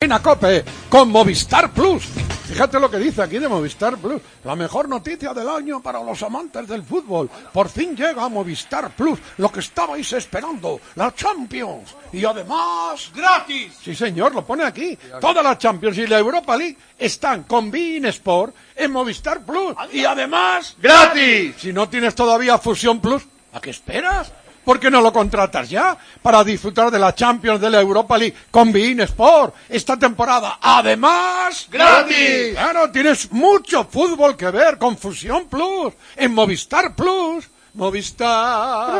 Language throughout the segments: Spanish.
a COPE con Movistar Plus. Fíjate lo que dice aquí de Movistar Plus. La mejor noticia del año para los amantes del fútbol. Por fin llega a Movistar Plus lo que estabais esperando, la Champions. Y además... ¡gratis! Sí, señor, lo pone aquí. Toda la Champions y la Europa League están con beIN Sport en Movistar Plus. Y además... ¡gratis! Si no tienes todavía Fusión Plus, ¿a qué esperas? ¿Por qué no lo contratas ya? Para disfrutar de la Champions, de la Europa League con beIN Sport esta temporada. Además... ¡gratis! Claro, tienes mucho fútbol que ver con Fusión Plus. En Movistar Plus. Movistar.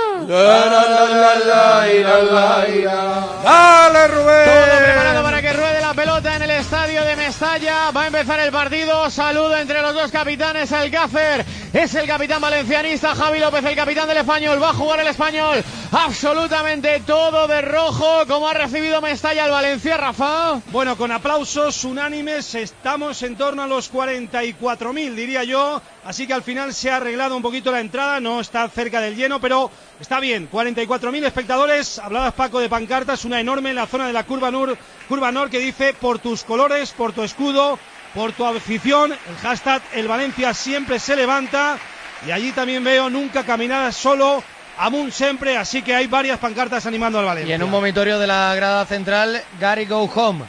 Dale, Rubén. Todo preparado para que ruede la pelota en el estadio de Mestalla. Va a empezar el partido. Saludo entre los dos capitanes. Alcácer es el capitán valencianista. Javi López, el capitán del Español. Va a jugar el Español absolutamente todo de rojo. ¿Cómo ha recibido Mestalla el Valencia, Rafa? Bueno, con aplausos unánimes. Estamos en torno a los 44.000, diría yo. Así que al final se ha arreglado un poquito la entrada. No está cerca del lleno, pero está bien. 44.000 espectadores. Hablabas, Paco, de pancartas. Una enorme en la zona de la Curva Nor que dice: por tus colores, por tu escudo, por tu afición. El hashtag El Valencia siempre se levanta. Y allí también veo: nunca caminarás solo, amun siempre. Así que hay varias pancartas animando al Valencia. Y en un momitorio de la grada central, Gary Go Home.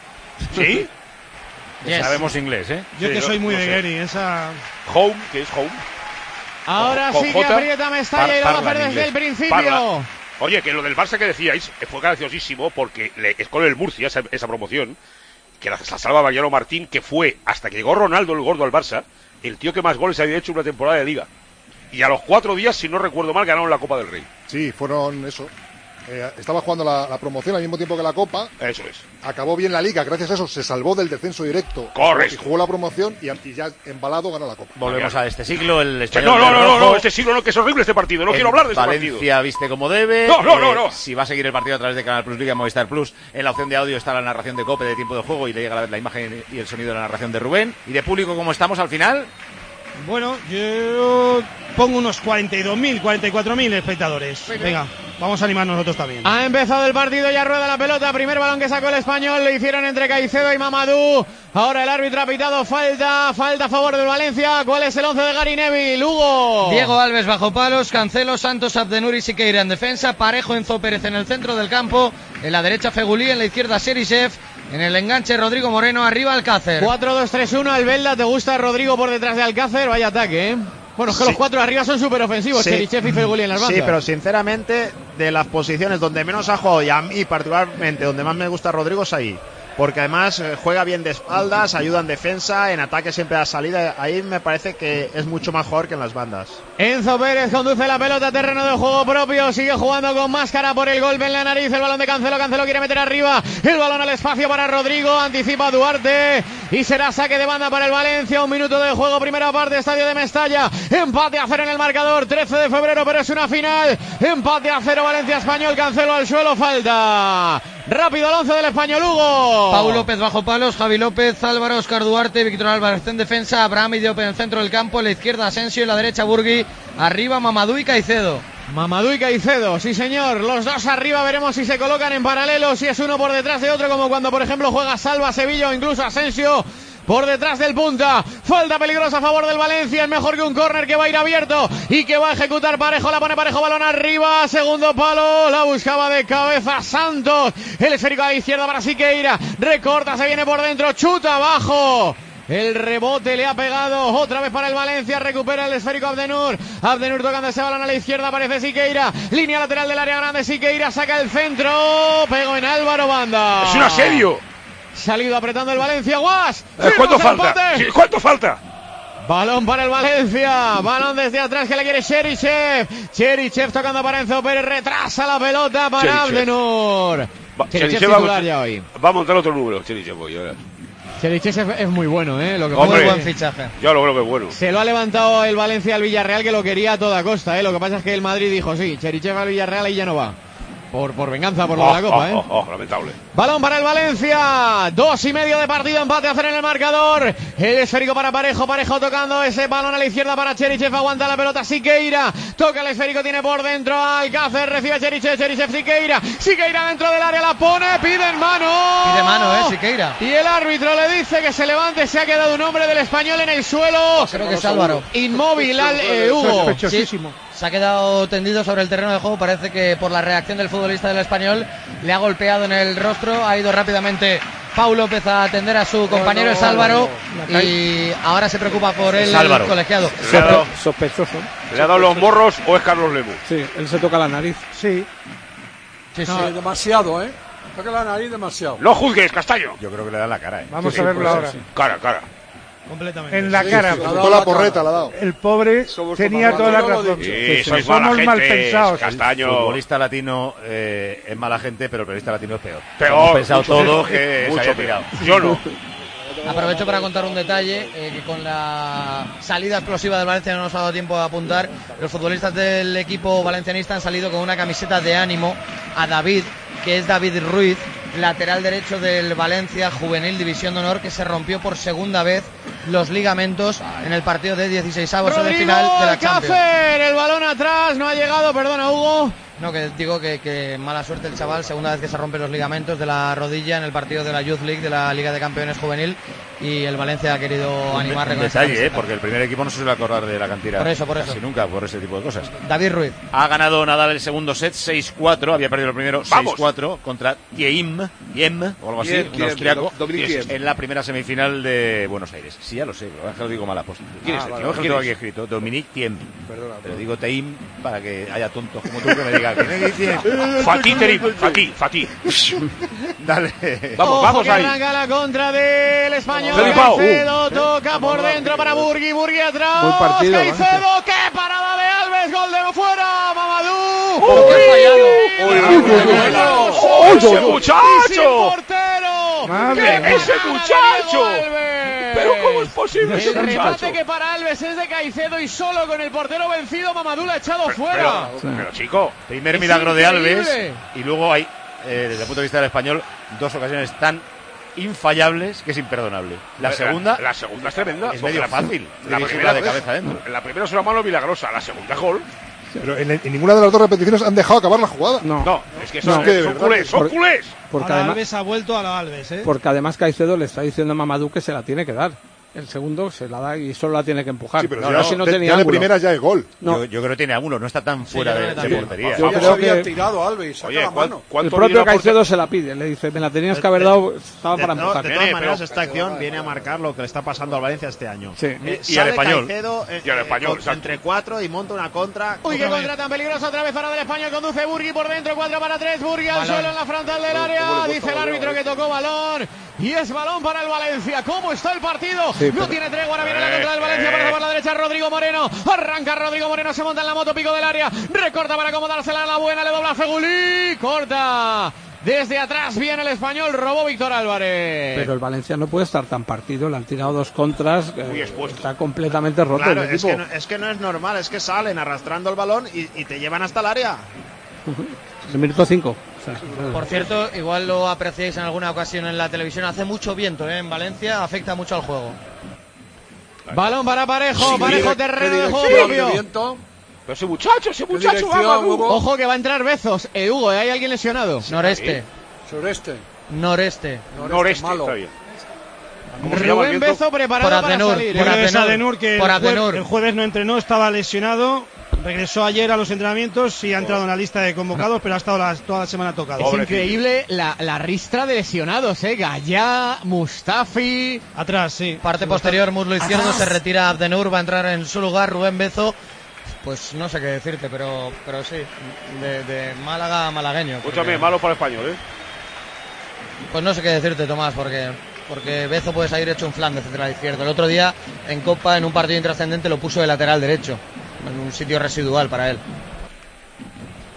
¿Sí? Yes. Sabemos inglés, ¿eh? Yo sí, que soy muy no de sé. Gary, esa... Home, ¿qué es home? Ahora Con sí que J, aprieta Mestalla y lo va a hacer desde el principio. Parla. Oye, que lo del Barça que decíais fue graciosísimo porque es con el Murcia esa promoción, que la salva Mariano Martín, que fue, hasta que llegó Ronaldo el gordo al Barça, el tío que más goles había hecho en una temporada de Liga. Y a los 4 días, si no recuerdo mal, ganaron la Copa del Rey. Sí, fueron eso. Estaba jugando la promoción al mismo tiempo que la Copa. Eso es. Acabó bien la Liga, gracias a eso se salvó del descenso directo. Correcto. Y jugó la promoción y ya embalado ganó la Copa. Volvemos a este siglo, el español. No, este siglo no, que es horrible este partido. No quiero hablar de este partido. Valencia viste como debe. No. Si va a seguir el partido a través de Canal Plus Liga, Movistar Plus, en la opción de audio está la narración de COPE de tiempo de juego y le llega la imagen y el sonido de la narración de Rubén. Y de público, ¿cómo estamos al final? Bueno, yo pongo unos 42.000, 44.000 espectadores. Venga, vamos a animar nosotros también. Ha empezado el partido, ya rueda la pelota. Primer balón que sacó el Español, lo hicieron entre Caicedo y Mamadou. Ahora el árbitro ha pitado falta a favor del Valencia. ¿Cuál es el 11 de Gary Neville? Hugo. Diego Alves bajo palos, Cancelo, Santos, Abdenur y Siqueira en defensa, Parejo, Enzo Pérez en el centro del campo, en la derecha Fegulí, en la izquierda Serisev, en el enganche Rodrigo Moreno, arriba Alcácer. 4-2-3-1, Albelda, ¿te gusta Rodrigo por detrás de Alcácer? Vaya ataque, ¿eh? Bueno, es que los cuatro arriba son súper ofensivos, Serichev y Fegulí en las bandas. Sí, pero sinceramente, de las posiciones donde menos ha jugado y a mí particularmente donde más me gusta Rodrigo es ahí. Porque además juega bien de espaldas, ayuda en defensa, en ataque siempre da salida. Ahí me parece que es mucho mejor que en las bandas. Enzo Pérez conduce la pelota a terreno de juego propio, sigue jugando con máscara por el golpe en la nariz, el balón de Cancelo quiere meter arriba, el balón al espacio para Rodrigo, anticipa Duarte y será saque de banda para el Valencia. 1 minuto de juego, primera parte, estadio de Mestalla, empate a 0 en el marcador, 13 de febrero, pero es una final, empate a 0 Valencia Español, Cancelo al suelo, falta. Rápido el 11 del Español, Hugo. Pau López bajo palos, Javi López, Álvaro, Óscar Duarte, Víctor Álvarez en defensa, Abraham y Diop en el centro del campo, en la izquierda Asensio, en la derecha Burgui, arriba Mamadou y Caicedo. Mamadou y Caicedo, sí señor, los dos arriba, veremos si se colocan en paralelo, si es uno por detrás de otro, como cuando por ejemplo juega Salva, Sevilla o incluso Asensio por detrás del punta. Falta peligrosa a favor del Valencia, es mejor que un córner que va a ir abierto y que va a ejecutar Parejo, la pone Parejo, balón arriba, segundo palo, la buscaba de cabeza Santos, el esférico a la izquierda para Siqueira, recorta, se viene por dentro, chuta abajo. El rebote le ha pegado otra vez para el Valencia, recupera el esférico Abdenur tocando ese balón a la izquierda, aparece Siqueira, línea lateral del área grande, Siqueira saca el centro, pegó en Álvaro, banda. Es un asedio. Salido apretando el Valencia, Guas. ¿Cuánto falta? ¿Cuánto falta? Balón para el Valencia, balón desde atrás que le quiere Cherichev tocando para Enzo Pérez, retrasa la pelota para Abdenur. Cherichev va a montar otro número, Cherichev hoy, ahora. Cherichev es muy bueno, lo que muy buen fichaje. Yo lo creo que es bueno. Se lo ha levantado el Valencia al Villarreal, que lo quería a toda costa, Lo que pasa es que el Madrid dijo, sí, Cherichev al Villarreal y ya no va. Por venganza por lo de la Copa, lamentable. Balón para el Valencia, 2:30 de partido, empate a 0 en el marcador. El esférico para Parejo tocando ese balón a la izquierda para Cherichev, aguanta la pelota Siqueira, toca el esférico, tiene por dentro a Alcácer, recibe a Cherichev, Siqueira dentro del área, la pone, pide mano, Siqueira. Y el árbitro le dice que se levante, se ha quedado un hombre del Español en el suelo. Creo que es Álvaro. Inmóvil, Hugo. Sospechosísimo. Se ha quedado tendido sobre el terreno de juego. Parece que por la reacción del futbolista del Español le ha golpeado en el rostro. Ha ido rápidamente Pau López a atender a su compañero, es Álvaro. Y ahora se preocupa por él el colegiado. Sospechoso. ¿Le ha dado los morros o es Carlos Lebu? Sí, él se toca la nariz. Sí. No, demasiado, toca la nariz demasiado. No juzgues, Castaño. Yo creo que le da la cara, Vamos a verlo ahora. Cara. Completamente. En la cara. Toda la porreta la ha dado. El pobre tenía toda la razón. Sois Somos mala mal gente, pensados. Castaño. El futbolista latino es mala gente, pero el periodista latino es peor. Hemos pensado todo que se haya tirado. Yo no. Aprovecho para contar un detalle, que con la salida explosiva del Valencia no nos ha dado tiempo de apuntar. Los futbolistas del equipo valencianista han salido con una camiseta de ánimo a David, que es David Ruiz, lateral derecho del Valencia Juvenil División de Honor, que se rompió por segunda vez los ligamentos en el partido de 16avos de final de la Champions. El balón atrás, no ha llegado, perdona Hugo. No, que digo que mala suerte el chaval, segunda vez que se rompe los ligamentos de la rodilla en el partido de la Youth League, de la Liga de Campeones Juvenil, y el Valencia ha querido animarle con detalle, porque el primer equipo no se suele acordar de la cantidad. Por eso. Casi nunca, por ese tipo de cosas. David Ruiz. Ha ganado Nadal el segundo set, 6-4, había perdido el primero 6-4 contra Thiem, o algo así, un austriaco, en la primera semifinal de Buenos Aires. Sí, ya lo sé, pero es que lo digo mal a posta. ¿Quién es el Lo tengo aquí escrito, Dominique Thiem. Pero digo Thiem para que haya tontos como tú que me digan Fatih. Dale. Vamos ahí. Arranca la contra del Español. Caicedo toca por dentro para Burgui atrás. Buen partido, Caicedo, qué parada de Alves, gol de fuera, Mamadou. ¡Ese muchacho! ¡Ese muchacho! Pero ¿cómo es posible ese El remate muchacho? que para Alves es de Caicedo y solo con el portero vencido Mamadou la ha echado fuera. Pero chico, primer Es milagro de Alves, increíble. y luego hay, desde el punto de vista del Español, dos ocasiones tan infallables que es imperdonable. La segunda es tremenda. es medio fácil. La dirigirla primera de cabeza adentro. La primera es una mano milagrosa, la segunda gol. Pero en ninguna de las dos repeticiones han dejado acabar la jugada. No, es que son culés, son culés. Porque Ahora además, Alves ha vuelto a la Alves, porque además Caicedo le está diciendo a Mamadou que se la tiene que dar. El segundo se la da y solo la tiene que empujar. Sí, pero si no ya tenía de ángulo. primera ya es gol. No. Yo creo que tiene ángulo, no está tan fuera de portería. Yo Yo creo había que tirado Alves y saca Oye, la mano. el propio Caicedo se la pide. Le dice, me la tenías que haber dado, estaba para empujar. De todas maneras, esta acción viene a marcar lo que le está pasando al Valencia este año. Sí. Y al Español. Caicedo, Y al Español, exacto. entre cuatro y monta una contra. Uy, qué contra tan peligrosa, otra vez para del Español, conduce Burgui por dentro, 4-3, Burgui al suelo en la frontal del área, dice el árbitro que tocó balón, y es balón para el Valencia. ¿Cómo está el partido? Sí, no tiene tregua, ahora viene la contra del Valencia, aparece por la derecha Rodrigo Moreno, arranca Rodrigo Moreno, se monta en la moto, pico del área, recorta para acomodársela a la buena, le dobla a Fegulí, corta. Desde atrás viene el Español, robó Víctor Álvarez. Pero el Valencia no puede estar tan partido, le han tirado dos contras, Muy expuesto. está completamente roto Claro, el es equipo. que no es normal, es que salen arrastrando el balón y te llevan hasta el área. El minuto 5. Por cierto, igual lo apreciáis en alguna ocasión en la televisión, hace mucho viento en Valencia, afecta mucho al juego. Balón para Parejo, Parejo terreno de juego propio. Pero ese muchacho, dirección, Mamadou. Hugo? Ojo que va a entrar Bezos. Hugo, ¿hay alguien lesionado? Noreste. Sureste. Noreste. Noreste, malo. está bien. ¿Cómo se llama el Rubén viento? Bezo preparado Por para Atenur, salir. por Yo creo que es Atenur. Adenur, que Por Atenur. el jueves no entrenó, estaba lesionado. Regresó ayer a los entrenamientos y ha entrado en la lista de convocados, pero ha estado toda la semana tocado. Es Pobrecillo. increíble la ristra de lesionados, Gallá, Mustafi. Atrás, sí. Parte posterior, muslo izquierdo, se retira Abdenur, va a entrar en su lugar Rubén Bezo. Pues no sé qué decirte, pero sí, de Málaga a malagueño. Escúchame, malo para el Español, ¿eh? Pues no sé qué decirte, Tomás, porque Bezo puede salir hecho un flan de central izquierdo. El otro día, en Copa, en un partido intrascendente, lo puso de lateral derecho, en un sitio residual para él.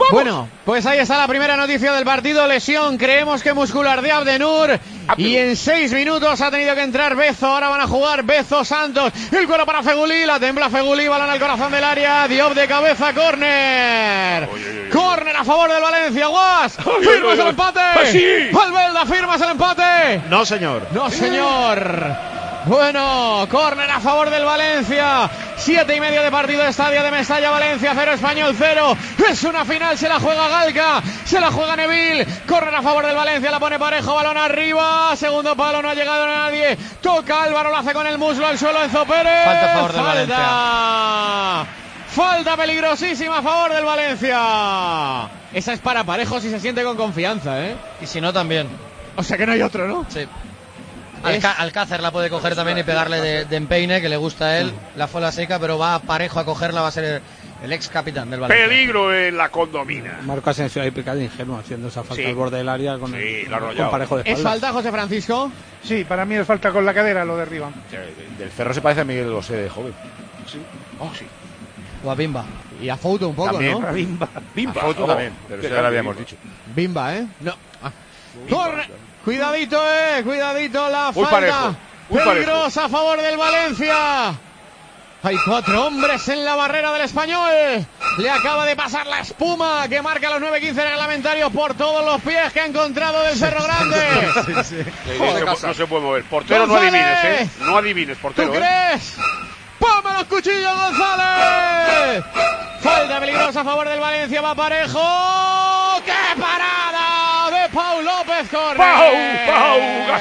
Bueno, pues ahí está la primera noticia del partido. Lesión, creemos que muscular de Abdenur. Y en 6 minutos ha tenido que entrar Bezo. Ahora van a jugar Bezo, Santos. El cuero para Fegulí, la tembla Fegulí, balón al corazón del área. Diop de cabeza, córner. Córner a favor del Valencia. Guas, firmas el empate. Sí. Valverde, firmas el empate. No, señor. No, señor. Bueno, córner a favor del Valencia. 7:30 de partido, estadio de Mestalla, Valencia 0, Español 0. Es una final, se la juega Galca, se la juega Neville. Córner a favor del Valencia, la pone Parejo, balón arriba. Segundo palo, no ha llegado nadie. Toca Álvaro, lo hace con el muslo al suelo, Enzo Pérez. Falta a favor del Valencia. Falta peligrosísima a favor del Valencia. Esa es para Parejo si se siente con confianza, ¿eh? Y si no, también. O sea que no hay otro, ¿no? Sí. Alcácer la puede coger también y pegarle de empeine, que le gusta a él. La fue la seca, pero va Parejo a cogerla, va a ser el ex capitán del Valencia. Peligro en la condomina. Marco Asensio ahí picado ingenuo, haciendo esa falta al borde del área con, con Parejo de espaldas. ¿Es falta, José Francisco? Sí, para mí es falta con la cadera, lo derriban. Del Ferro se parece a Miguel Bosé de joven. Sí. Oh, sí. O a Bimba. Y a Fouto un poco, también, ¿no? Bimba. Bimba. A Foto también, pero eso ya lo habíamos dicho. Bimba, ¿eh? No. Corre. Cuidadito, cuidadito la muy falta. Parejo. Peligrosa a favor del Valencia. Hay 4 hombres en la barrera del Español. Le acaba de pasar la espuma que marca los 9:15 reglamentarios por todos los pies que ha encontrado del Cerro Grande. No se puede mover. Portero, no adivines, ¿eh? No adivines, portero. ¿Tú crees? ¡Ponme los cuchillos, González! Falta peligrosa a favor del Valencia, va Parejo. ¡Qué parada de Pau López! ¡Corre! ¡Pau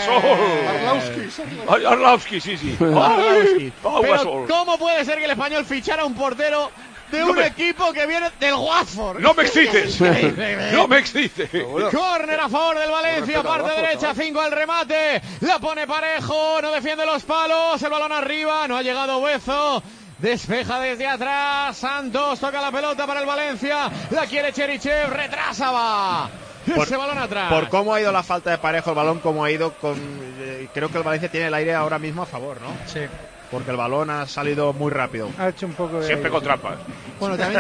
Gasol! Arlauski, sí. Pau Pero Gasol. ¿cómo puede ser que el Español fichara un portero de un equipo que viene del Watford? ¡No me excites! ¡No me excites! Córner a favor del Valencia, parte derecha, 5 al remate. La pone Parejo, no defiende los palos. El balón arriba, no ha llegado Bezo. Despeja desde atrás. Santos toca la pelota para el Valencia. La quiere Cherichev, retrasa, va. Ese balón atrás. Por cómo ha ido la falta de Parejo, el balón como ha ido con... creo que el Valencia tiene el aire ahora mismo a favor, ¿no? Sí. Porque el balón ha salido muy rápido. Ha hecho un poco de... Siempre con trampas. Bueno, también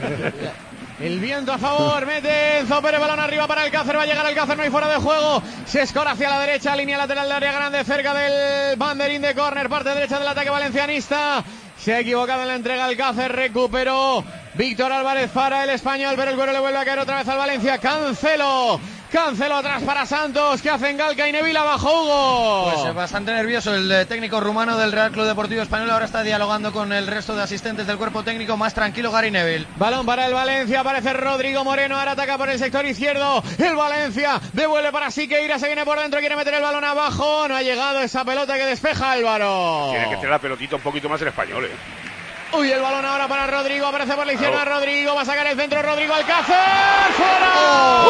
el viento a favor, mete Enzo Pérez, balón arriba para Alcácer, va a llegar Alcácer, no hay fuera de juego, se escora hacia la derecha, línea lateral de área grande, cerca del banderín de córner, parte derecha del ataque valencianista. Se ha equivocado en la entrega Alcácer, recuperó Víctor Álvarez para el Español, pero el cuero le vuelve a caer otra vez al Valencia. Cancelo atrás para Santos, que hacen Galca y Neville, abajo Hugo. Pues bastante nervioso el técnico rumano del Real Club Deportivo Español, ahora está dialogando con el resto de asistentes del cuerpo técnico, más tranquilo Gary Neville. Balón para el Valencia, aparece Rodrigo Moreno, ahora ataca por el sector izquierdo, el Valencia devuelve para Siqueira, se viene por dentro, quiere meter el balón abajo, no ha llegado esa pelota que despeja Álvaro. Tiene que tener la pelotita un poquito más el Español, Uy, el balón ahora para Rodrigo, aparece por la izquierda Rodrigo, va a sacar el centro Rodrigo, Alcácer, ¡fuera!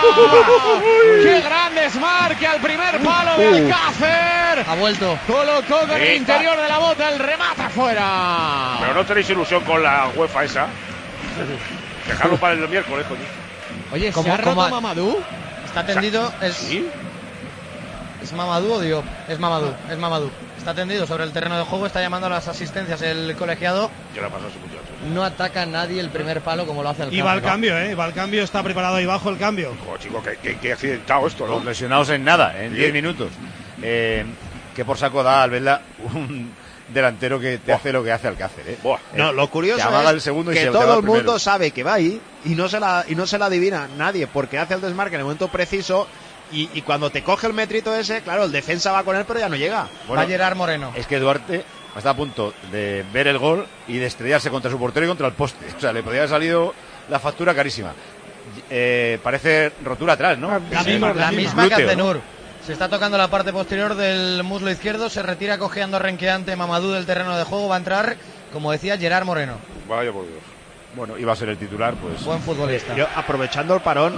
¡Qué grande desmarque al primer palo de Alcácer! Ha vuelto. Colocó con el interior de la bota, el remate afuera. Pero no tenéis ilusión con la UEFA esa. Dejarlo para el miércoles, coño. Oye, ¿se ha roto Mamadou? Está tendido, ¿Sí? ¿Es Mamadou o Diop? Es Mamadou. Está tendido sobre el terreno de juego, está llamando a las asistencias el colegiado. ¿Qué le ha pasado a ese muchacho? No ataca a nadie el primer palo como lo hace el Y va al cambio, va al cambio, está preparado ahí bajo el cambio. Oh, chico, qué accidentado esto, ¿no? Los lesionados en nada, en 10 minutos. Que por saco da Albelda un delantero que te hace lo que hace Alcácer, No, lo curioso es el segundo y que se todo el mundo primero. sabe que va ahí y no se la adivina nadie, porque hace el desmarque en el momento preciso. Y cuando te coge el metrito ese, claro, el defensa va con él, pero ya no llega. Va a Gerard Moreno. Es que Duarte está a punto de ver el gol y de estrellarse contra su portero y contra el poste. O sea, le podría haber salido la factura carísima. Parece rotura atrás, ¿no? La misma que Abdenur. Se está tocando la parte posterior del muslo izquierdo, se retira cojeando renqueante Mamadou del terreno de juego, va a entrar, como decía, Gerard Moreno. Vaya por Dios. Bueno, iba a ser el titular, pues. Buen futbolista. Yo, aprovechando el parón,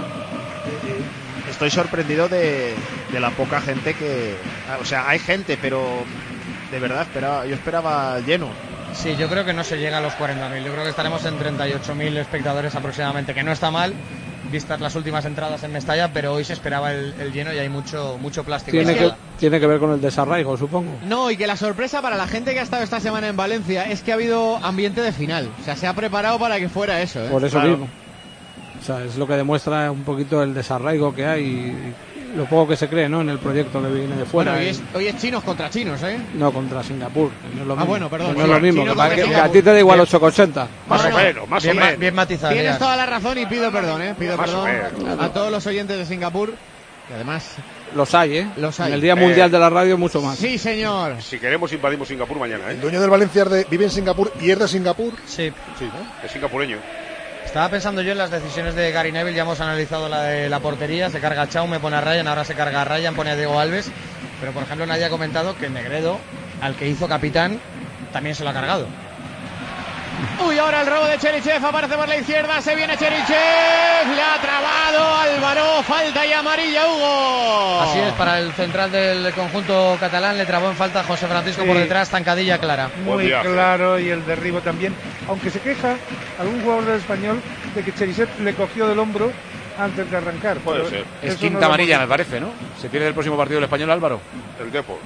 estoy sorprendido de la poca gente que... O sea, hay gente, pero de verdad yo esperaba lleno. Sí, yo creo que no se llega a los 40.000. Yo creo que estaremos en 38.000 espectadores aproximadamente, que no está mal, vistas las últimas entradas en Mestalla, pero hoy se esperaba el lleno y hay mucho plástico. Tiene que ver con el desarraigo, supongo. No, y que la sorpresa para la gente que ha estado esta semana en Valencia es que ha habido ambiente de final. O sea, se ha preparado para que fuera eso, Por eso mismo. O sea, es lo que demuestra un poquito el desarraigo que hay y lo poco que se cree, ¿no?, en el proyecto que viene de fuera. Bueno, hoy es chinos contra chinos, ¿eh? No, contra Singapur. No es lo mismo. Bueno, perdón. No es lo mismo. Que a ti te da igual 8,80. Más o menos. Bien matizado. Tienes toda la razón y pido perdón, ¿eh? Pido perdón a todos los oyentes de Singapur. Y además... Los hay, ¿eh? Los hay. En el Día Mundial de la Radio mucho más. Sí, señor. Si queremos invadimos Singapur mañana, ¿eh? El dueño del Valencia vive en Singapur y es de Singapur. Sí. Sí, ¿no? Es singapureño. Estaba pensando yo en las decisiones de Gary Neville, ya hemos analizado la de la portería, se carga a Chaume, pone a Ryan, ahora se carga a Ryan, pone a Diego Alves, pero por ejemplo nadie ha comentado que Negredo, al que hizo capitán, también se lo ha cargado. Uy, ahora el robo de Cherichev, aparece por la izquierda, se viene Cherichev, le ha trabado Álvaro, falta y amarilla Hugo. Así es, para el central del conjunto catalán le trabó en falta José Francisco por detrás, zancadilla clara. Muy claro, y el derribo también, aunque se queja algún jugador del Español de que Cherichev le cogió del hombro antes de arrancar. Puede ser. Es quinta amarilla, me parece, ¿no? Se pierde el próximo partido del Español, Álvaro. El Depor.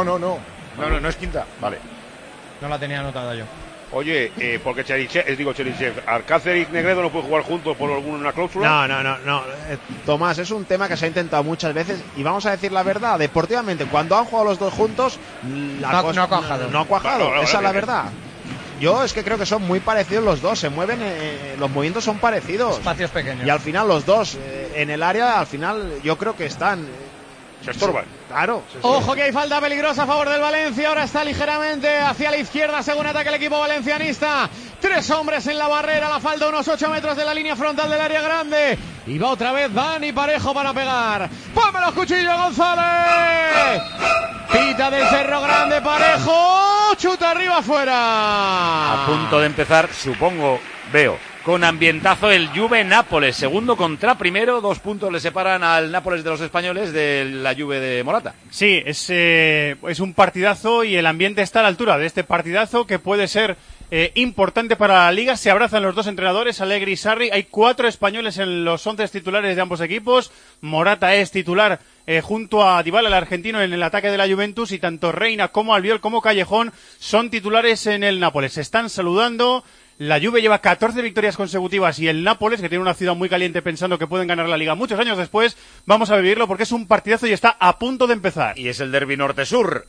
No es quinta. Vale. No la tenía anotada yo. Oye, porque Cherichev, Alcácer y Negredo no pueden jugar juntos por alguna cláusula. No. Tomás, es un tema que se ha intentado muchas veces y vamos a decir la verdad, deportivamente, cuando han jugado los dos juntos, no ha cuajado. No ha cuajado, esa es la verdad. Yo es que creo que son muy parecidos los dos, se mueven, los movimientos son parecidos. Espacios pequeños. Y al final los dos, en el área, al final yo creo que están... Se estorban. Claro. Ojo que hay falta peligrosa a favor del Valencia. Ahora está ligeramente hacia la izquierda según ataca el equipo valencianista. 3 hombres en la barrera. La falta unos 8 metros de la línea frontal del área grande. Y va otra vez Dani Parejo para pegar. ¡Ponme los cuchillos, González! Pita del Cerro Grande Parejo. Chuta arriba afuera. A punto de empezar, supongo, veo. Con ambientazo el Juve Nápoles, segundo contra primero, 2 puntos le separan al Nápoles de los españoles de la Juve de Morata. Sí, es un partidazo y el ambiente está a la altura de este partidazo que puede ser importante para la Liga. Se abrazan los dos entrenadores, Allegri y Sarri. Hay 4 españoles en los 11 titulares de ambos equipos. Morata es titular junto a Dybala, el argentino, en el ataque de la Juventus, y tanto Reina como Albiol como Callejón son titulares en el Nápoles. Se están saludando. La Juve lleva 14 victorias consecutivas y el Nápoles, que tiene una ciudad muy caliente pensando que pueden ganar la Liga muchos años después, vamos a vivirlo porque es un partidazo y está a punto de empezar. Y es el derbi norte-sur,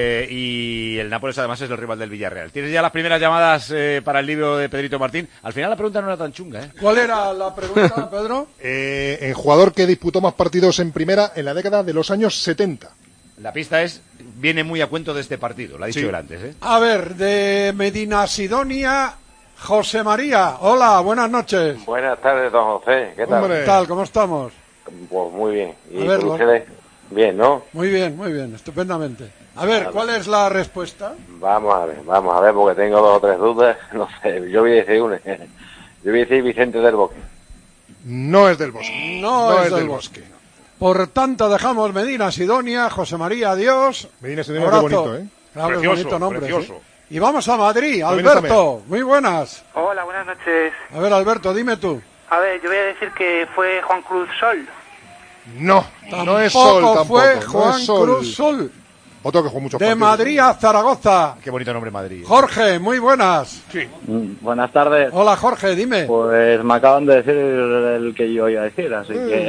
y el Nápoles además es el rival del Villarreal. ¿Tienes ya las primeras llamadas para el libro de Pedrito Martín? Al final la pregunta no era tan chunga, ¿eh? ¿Cuál era la pregunta, Pedro? El jugador que disputó más partidos en primera en la década de los años 70. La pista viene muy a cuento de este partido, lo ha dicho él antes, ¿eh? A ver, de Medina Sidonia... José María, hola, buenas noches. Buenas tardes, don José, ¿qué tal? ¿Qué tal? ¿Cómo estamos? Pues muy bien. ¿Y a ver, ustedes? Bien, ¿no? Muy bien, estupendamente. A ver, ¿cuál es la respuesta? Vamos a ver, porque tengo 2 o 3 dudas, no sé, yo voy a decir una. Yo voy a decir Vicente del Bosque. No es del Bosque. No es del Bosque. Por tanto, dejamos Medina Sidonia, José María, adiós. Medina Sidonia, qué bonito, ¿eh? Claro, precioso, bonito nombre, precioso. ¿sí? Y vamos a Madrid, Alberto, muy buenas. Hola, buenas noches. A ver, Alberto, dime tú. A ver, yo voy a decir que fue Juan Cruz Sol. No es Sol, tampoco. Fue no Juan es Sol. Cruz Sol. Otro que jugó mucho. De Madrid a Zaragoza. Qué bonito nombre Madrid. Jorge, muy buenas. Sí. Buenas tardes. Hola, Jorge, dime. Pues me acaban de decir el que yo iba a decir, así que...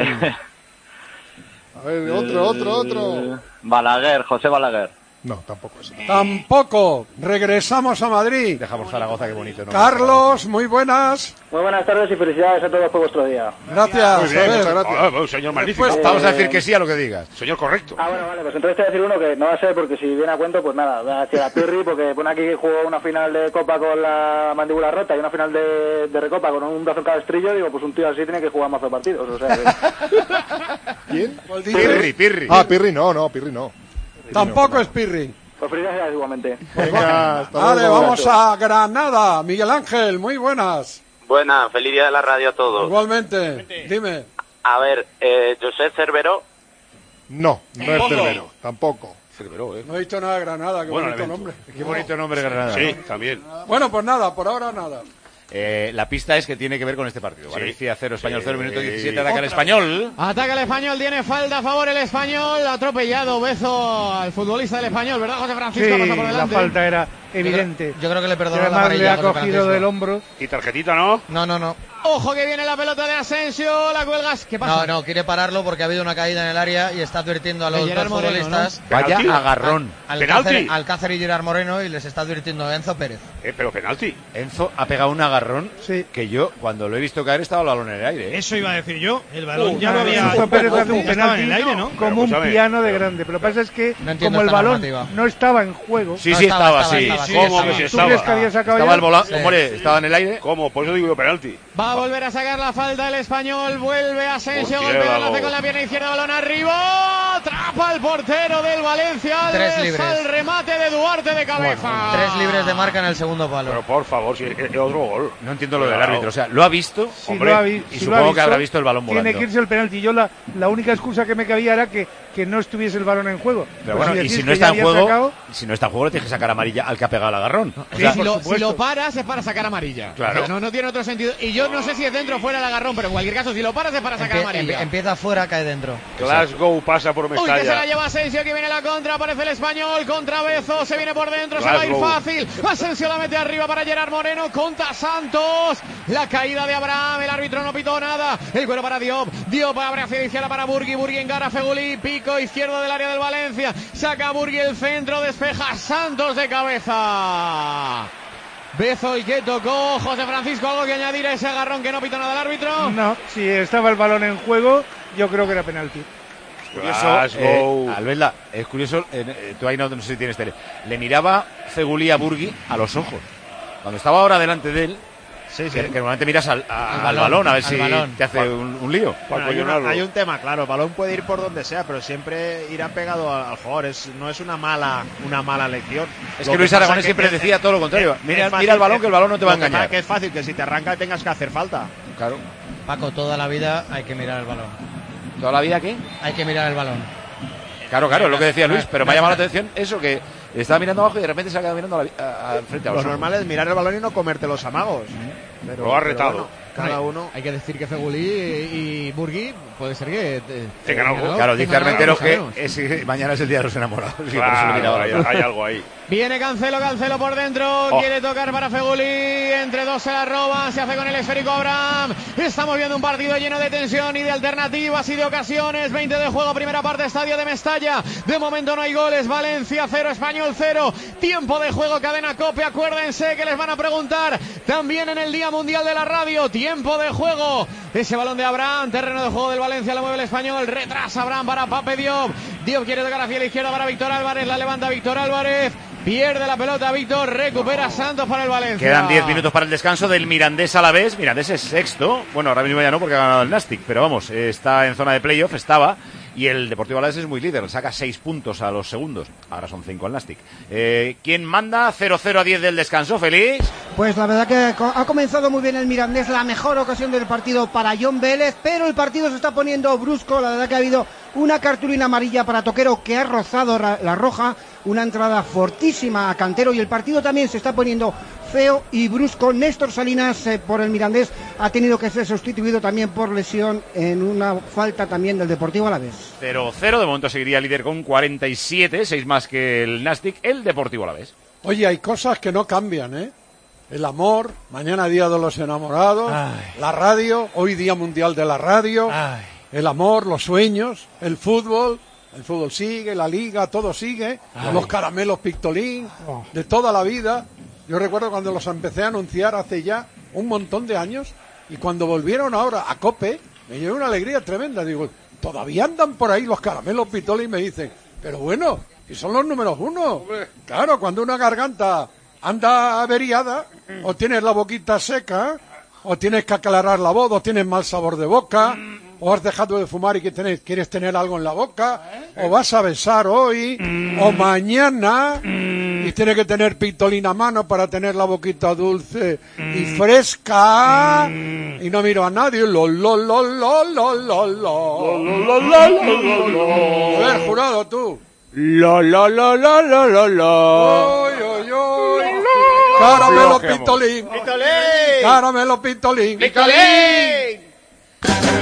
A ver, otro. Balaguer, José Balaguer. No, tampoco es. Tampoco. Regresamos a Madrid. Dejamos Zaragoza, qué bonito nombre. Carlos, muy buenas. Muy buenas tardes y felicidades a todos por vuestro día. Gracias. Muy bien, muchas gracias. Señor magnífico. Vamos a decir que sí a lo que digas. Señor correcto. Bueno, vale, pues entonces te voy a decir uno que no va a ser porque si viene a cuento, pues nada, voy a decir a Pirri porque pone aquí que jugó una final de Copa con la mandíbula rota y una final de Recopa con un brazo en cabestrillo, digo, pues un tío así tiene que jugar mazo partidos, o sea que... ¿Quién? Pirri. Ah, Pirri no. Tampoco es Pirri. Pues felicidades igualmente. Venga, hasta Vale, luego. vamos a Granada. Miguel Ángel, muy buenas. Buenas, feliz día de la radio a todos. Igualmente, dime. A ver, José Cerveró. No es Cervero, tampoco. Cerveró, No he dicho nada de Granada, qué bonito nombre. Qué bonito nombre Granada. Sí, también. Bueno, pues nada, por ahora nada. La pista es que tiene que ver con este partido. Valencia 0, Español 0, minuto 17, ataca el Español. Ataca el Español, tiene falta a favor el Español. Atropellado, beso al futbolista del Español, ¿verdad, José Francisco? Sí, Pasa por delante. la falta era evidente. Yo creo que le Y perdonó la además amarilla le ha a José cogido Francisco. del hombro. ¿Y tarjetita no? No. Ojo que viene la pelota de Asensio, la cuelgas. ¿Qué pasa? No, quiere pararlo porque ha habido una caída en el área y está advirtiendo a los dos futbolistas. ¿No? Vaya agarrón. Alcácer y Gerard Moreno, y les está advirtiendo a Enzo Pérez. Pero penalti. Enzo ha pegado un agarrón que yo, cuando lo he visto caer, estaba el balón en el aire. Eso iba a decir yo. El balón ya lo había. Enzo Pérez hace un penalti en el aire, ¿no? como un piano de grande. Pero lo que pasa es que, como el balón no estaba en juego. Sí, estaba. ¿Cómo que sí estaba? ¿Tú crees que había sacado estaba ya? el volante, hombre, estaba en el aire. ¿Cómo? Por eso digo yo penalti. Va a volver a sacar la falta el español, vuelve Asensio, golpea el con la pierna izquierda, balón arriba, atrapa el portero del Valencia, al remate de Duarte de cabeza. 3 libres de marca en el segundo palo. Pero por favor, si es otro gol. No entiendo lo del árbitro, o sea, lo ha visto, Sí, y supongo que habrá visto el balón volando. Tiene que irse el penalti. Yo la única excusa que me cabía era que no estuviese el balón en juego. Pero bueno, y si no está en juego, le tienes que sacar amarilla al que ha pegado el agarrón. O sea, si lo paras es para sacar amarilla. Claro. O sea, no tiene otro sentido. Y yo no sé si es dentro o fuera el agarrón, pero en cualquier caso, si lo paras es para sacar amarilla. Empieza fuera, cae dentro. Glasgow pasa por Mestalla. Uy, que se la lleva Asensio, que viene la contra, aparece el español, contra Bezo, se viene por dentro, se va a ir fácil. Asensio la mete arriba para Gerard Moreno, contra Santos. La caída de Abraham, el árbitro no pitó nada. El cuero para Diop abre hacia la izquierda para Burgui encara a Fegulí, pico izquierdo del área del Valencia. Saca Burgui el centro, despeja Santos de cabeza. Bezo y que tocó José Francisco, ¿algo que añadir a ese agarrón que no pitó nada el árbitro? No, si estaba el balón en juego, yo creo que era penalti. Curioso, Albelda, es curioso, tú ahí no sé si tienes tele, le miraba Fegulí a Burgui a los ojos. Cuando estaba ahora delante de él, que normalmente miras al balón a ver si te hace un lío. Bueno, hay un tema, claro, el balón puede ir por donde sea, pero siempre irá pegado al jugador, no es una mala lección. Es que Luis Aragonés siempre decía todo lo contrario, mira el balón, que el balón no te va a engañar. Que es fácil, que si te arranca tengas que hacer falta. Claro. Paco, toda la vida hay que mirar el balón. ¿Toda la vida qué? Hay que mirar el balón. Claro, es lo que decía Luis, pero me ha llamado la atención eso, que estaba mirando abajo y de repente se ha quedado mirando frente a los ojos. Lo normal es mirar el balón y no comerte los amagos. Pero lo ha retado. Bueno, cada uno. Hay que decir que Fegulí y Burgui puede ser que tengan algo. Claro, dice Armentero que mañana es el día de los enamorados. Claro, hay algo ahí. Viene Cancelo por dentro, quiere tocar para Fegulí, entre dos se la roban, se hace con el esférico Abraham. Estamos viendo un partido lleno de tensión y de alternativas y de ocasiones. 20 de juego, primera parte, estadio de Mestalla. De momento no hay goles, Valencia 0, Español 0. Tiempo de juego, cadena COPE, acuérdense que les van a preguntar también en el Día Mundial de la Radio. Tiempo de juego, ese balón de Abraham, terreno de juego del Valencia, lo mueve el español, retrasa Abraham para Pape Diop. Diop quiere tocar hacia la izquierda para Víctor Álvarez, la levanta Víctor Álvarez. Pierde la pelota Víctor, recupera Santos para el Valencia. Quedan 10 minutos para el descanso del Mirandés Alavés. Mirandés es sexto. Bueno, ahora mismo ya no porque ha ganado el Nastic, pero vamos, está en zona de playoff, y el Deportivo Alavés es muy líder, saca 6 puntos a los segundos. Ahora son 5 al Nastic. ¿Quién manda? 0-0 a 10 del descanso, Félix. Pues la verdad que ha comenzado muy bien el Mirandés, la mejor ocasión del partido para John Vélez, pero el partido se está poniendo brusco. La verdad que ha habido una cartulina amarilla para Toquero que ha rozado la roja, una entrada fortísima a Cantero, y el partido también se está poniendo feo y brusco. Néstor Salinas por el Mirandés ha tenido que ser sustituido también por lesión en una falta también del Deportivo Alavés. 0-0, de momento seguiría líder con 47, 6 más que el Nastic, el Deportivo Alavés. Oye, hay cosas que no cambian, ¿eh? El amor, mañana Día de los Enamorados, la radio, hoy Día Mundial de la Radio, el amor, los sueños, el fútbol sigue, la liga, todo sigue, los caramelos Pictolín, de toda la vida. Yo recuerdo cuando los empecé a anunciar hace ya un montón de años, y cuando volvieron ahora a COPE, me llevé una alegría tremenda. Digo, todavía andan por ahí los caramelos Pictolín, y me dicen, pero bueno, y son los números 1. Claro, cuando una garganta anda averiada, o tienes la boquita seca, o tienes que aclarar la voz, o tienes mal sabor de boca, o has dejado de fumar y quieres tener algo en la boca, o vas a besar hoy, o mañana, y tienes que tener Pictolín a mano para tener la boquita dulce y fresca, y no miro a nadie. A ver, Jurado, tú. Caramelo Pictolín. Caramelo Pictolín.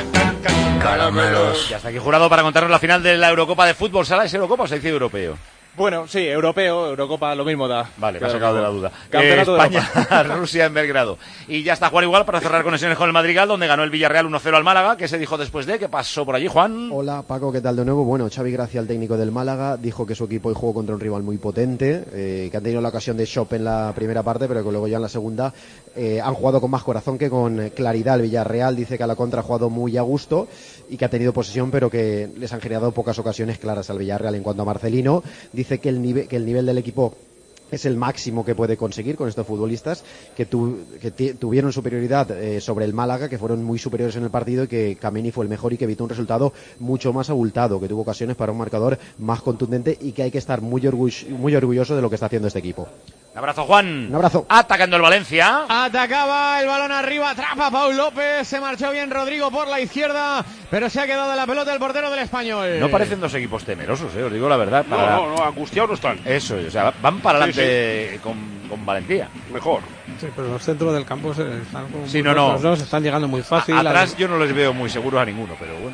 Caramelos. Ya está aquí Jurado para contarnos la final de la Eurocopa de Fútbol Sala. ¿Es Eurocopa o selección europeo? Bueno, sí, europeo, Eurocopa, lo mismo da. Vale, me ha sacado de la duda. Campeonato de España, Rusia en Belgrado. Y ya está Juan igual para cerrar conexiones con el Madrigal, donde ganó el Villarreal 1-0 al Málaga. ¿Qué se dijo después de? ¿Qué pasó por allí, Juan? Hola, Paco, ¿qué tal de nuevo? Bueno, Xavi Gracia, el técnico del Málaga, dijo que su equipo hoy jugó contra un rival muy potente, que han tenido la ocasión de shop en la primera parte, pero que luego ya en la segunda han jugado con más corazón que con claridad. El Villarreal dice que a la contra ha jugado muy a gusto y que ha tenido posesión, pero que les han generado pocas ocasiones claras al Villarreal. En cuanto a Marcelino, dice que el nivel del equipo es el máximo que puede conseguir con estos futbolistas, que tuvieron superioridad sobre el Málaga, que fueron muy superiores en el partido, y que Kameni fue el mejor y que evitó un resultado mucho más abultado, que tuvo ocasiones para un marcador más contundente y que hay que estar muy orgulloso de lo que está haciendo este equipo. Un abrazo, Juan. Un abrazo. Atacando el Valencia. Atacaba el balón arriba, atrapa Pau López, se marchó bien Rodrigo por la izquierda, pero se ha quedado la pelota el portero del Español. No parecen dos equipos temerosos, os digo la verdad. No, angustiados no están. Eso, o sea, van para adelante con valentía. Mejor. Sí, pero los centros del campo se están se están llegando muy fácil. Atrás yo no les veo muy seguros a ninguno, pero bueno.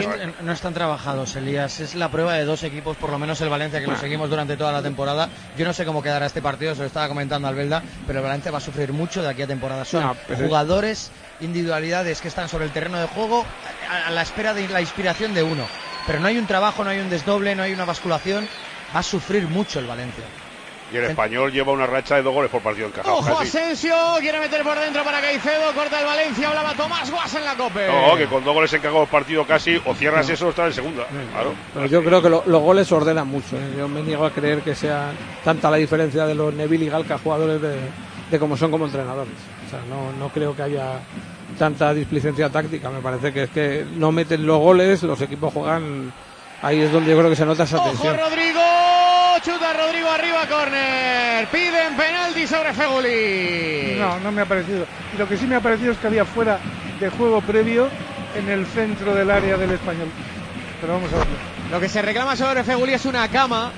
No están trabajados, Elías. Es la prueba de dos equipos, por lo menos el Valencia, que lo seguimos durante toda la temporada. Yo no sé cómo quedará este partido, se lo estaba comentando Albelda, pero el Valencia va a sufrir mucho de aquí a temporada. Son jugadores, individualidades que están sobre el terreno de juego a la espera de la inspiración de uno. Pero no hay un trabajo, no hay un desdoble, no hay una basculación. Va a sufrir mucho el Valencia. Y el Español lleva una racha de 2 goles por partido encajado. ¡Ojo, Asensio! Quiere meter por dentro para Caicedo. Corta el Valencia. Hablaba Tomás Guas en la COPE. No, que con 2 goles encajados por partido casi, o cierras eso o estás en segunda. Claro. Pero yo creo que los goles ordenan mucho. Yo me niego a creer que sea tanta la diferencia de los Neville y Galca, jugadores de cómo son como entrenadores. O sea, no creo que haya tanta displicencia táctica. Me parece que es que no meten los goles, los equipos juegan. Ahí es donde yo creo que se nota esa tensión. ¡Ojo, Rodrigo! Chuta Rodrigo arriba, córner. Piden penalti sobre Feguli. No me ha parecido. Y lo que sí me ha parecido es que había fuera de juego previo en el centro del área del Español. Pero vamos a verlo. Lo que se reclama sobre Feguli es una cama.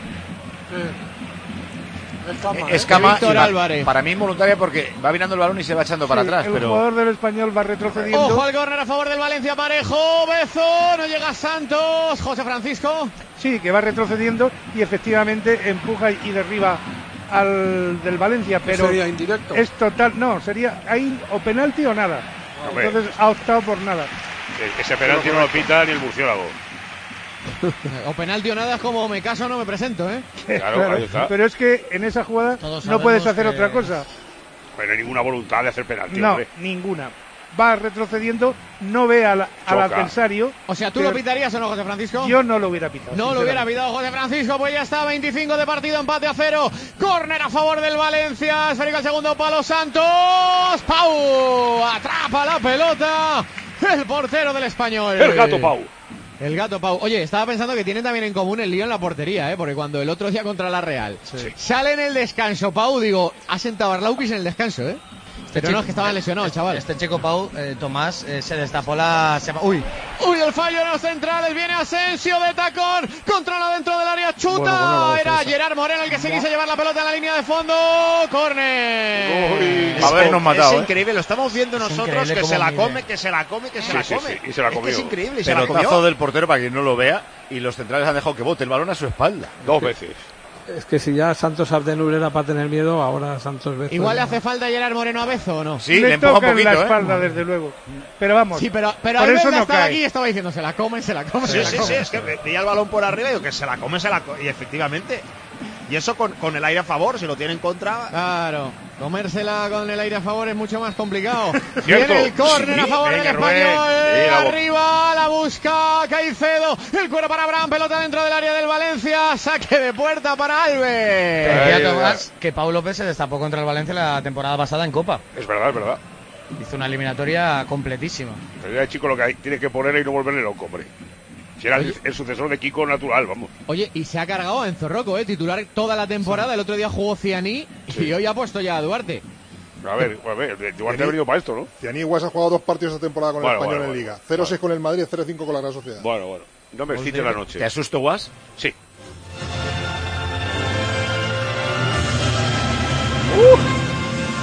Es cama Víctor Álvarez. Para mí involuntaria porque va mirando el balón y se va echando para atrás. El pero jugador del Español va retrocediendo. Ojo al córner a favor del Valencia, Parejo, Bezo, no llega Santos, José Francisco. Sí, que va retrocediendo y efectivamente empuja y derriba al del Valencia, pero sería indirecto. Es total, no, sería ahí o penalti o nada. Entonces ha optado por nada. Ese penalti no lo pita ni el murciélago. O penalti o nada es como me caso o no me presento, ¿eh? Claro, ahí está. Pero es que en esa jugada no puedes hacer otra cosa. Pero no hay ninguna voluntad de hacer penalti, no, hombre. Ninguna. Va retrocediendo, no ve al adversario. O sea, ¿tú lo pitarías o no, José Francisco? Yo no lo hubiera pitado. No lo hubiera pitado José Francisco, pues ya está, 25 de partido, empate a 0. Córner a favor del Valencia, esférica al segundo palo, Santos. Pau atrapa la pelota. El portero del Español. El gato Pau. El gato Pau. Oye, estaba pensando que tienen también en común el lío en la portería, porque cuando el otro día contra la Real sale en el descanso Pau, digo, ha sentado a Arlaukis en el descanso, Pero no, es que estaba lesionado el chaval. Este chico Pau, Tomás, se destapó ¡Uy, el fallo en los centrales! Viene Asensio de tacón. Controla dentro del área. Chuta. Era Gerard Moreno el que se quiso llevar la pelota en la línea de fondo. ¡Córner! Habernos matado. Es increíble. Lo estamos viendo nosotros que se la come, que se la come. Sí, y se la comió. Es increíble. Pelotazo del portero para quien no lo vea. Y los centrales han dejado que bote el balón a su espalda. 2 veces. Es que si ya Santos Abdenur era para tener miedo, ahora Santos Bezo. Igual le hace falta Gerard Moreno a Bezo, ¿o no? Sí, le empuja toca un poquito, en la espalda, desde luego. Pero vamos. Sí, pero por eso no estaba cae. aquí y estaba diciendo, se la come. Sí, es que veía el balón por arriba y digo que se la come. Y efectivamente. Y eso con el aire a favor, si lo tiene en contra. Claro, comérsela con el aire a favor es mucho más complicado. Cierto. Viene el córner a favor del Español. Arriba, la busca Caicedo. El cuero para Abraham, pelota dentro del área del Valencia. Saque de puerta para Alves. Decía Tomás que Pau López se destapó contra el Valencia la temporada pasada en Copa. Es verdad. Hizo una eliminatoria completísima. Pero ya el chico lo que hay, tiene que ponerle y no volverle loco, hombre. Si era el sucesor de Kiko natural, vamos. Oye, y se ha cargado a Enzo Rocco, titular toda la temporada. El otro día jugó Cianí y hoy ha puesto ya a Duarte. A ver, Duarte ha venido para esto, ¿no? Cianí igual se ha jugado 2 partidos esta temporada con el Español en Liga. 0-6 con el Madrid, 0-5 con la Real Sociedad. Bueno. No me excites la noche. ¿Te asusto, Guas? Sí.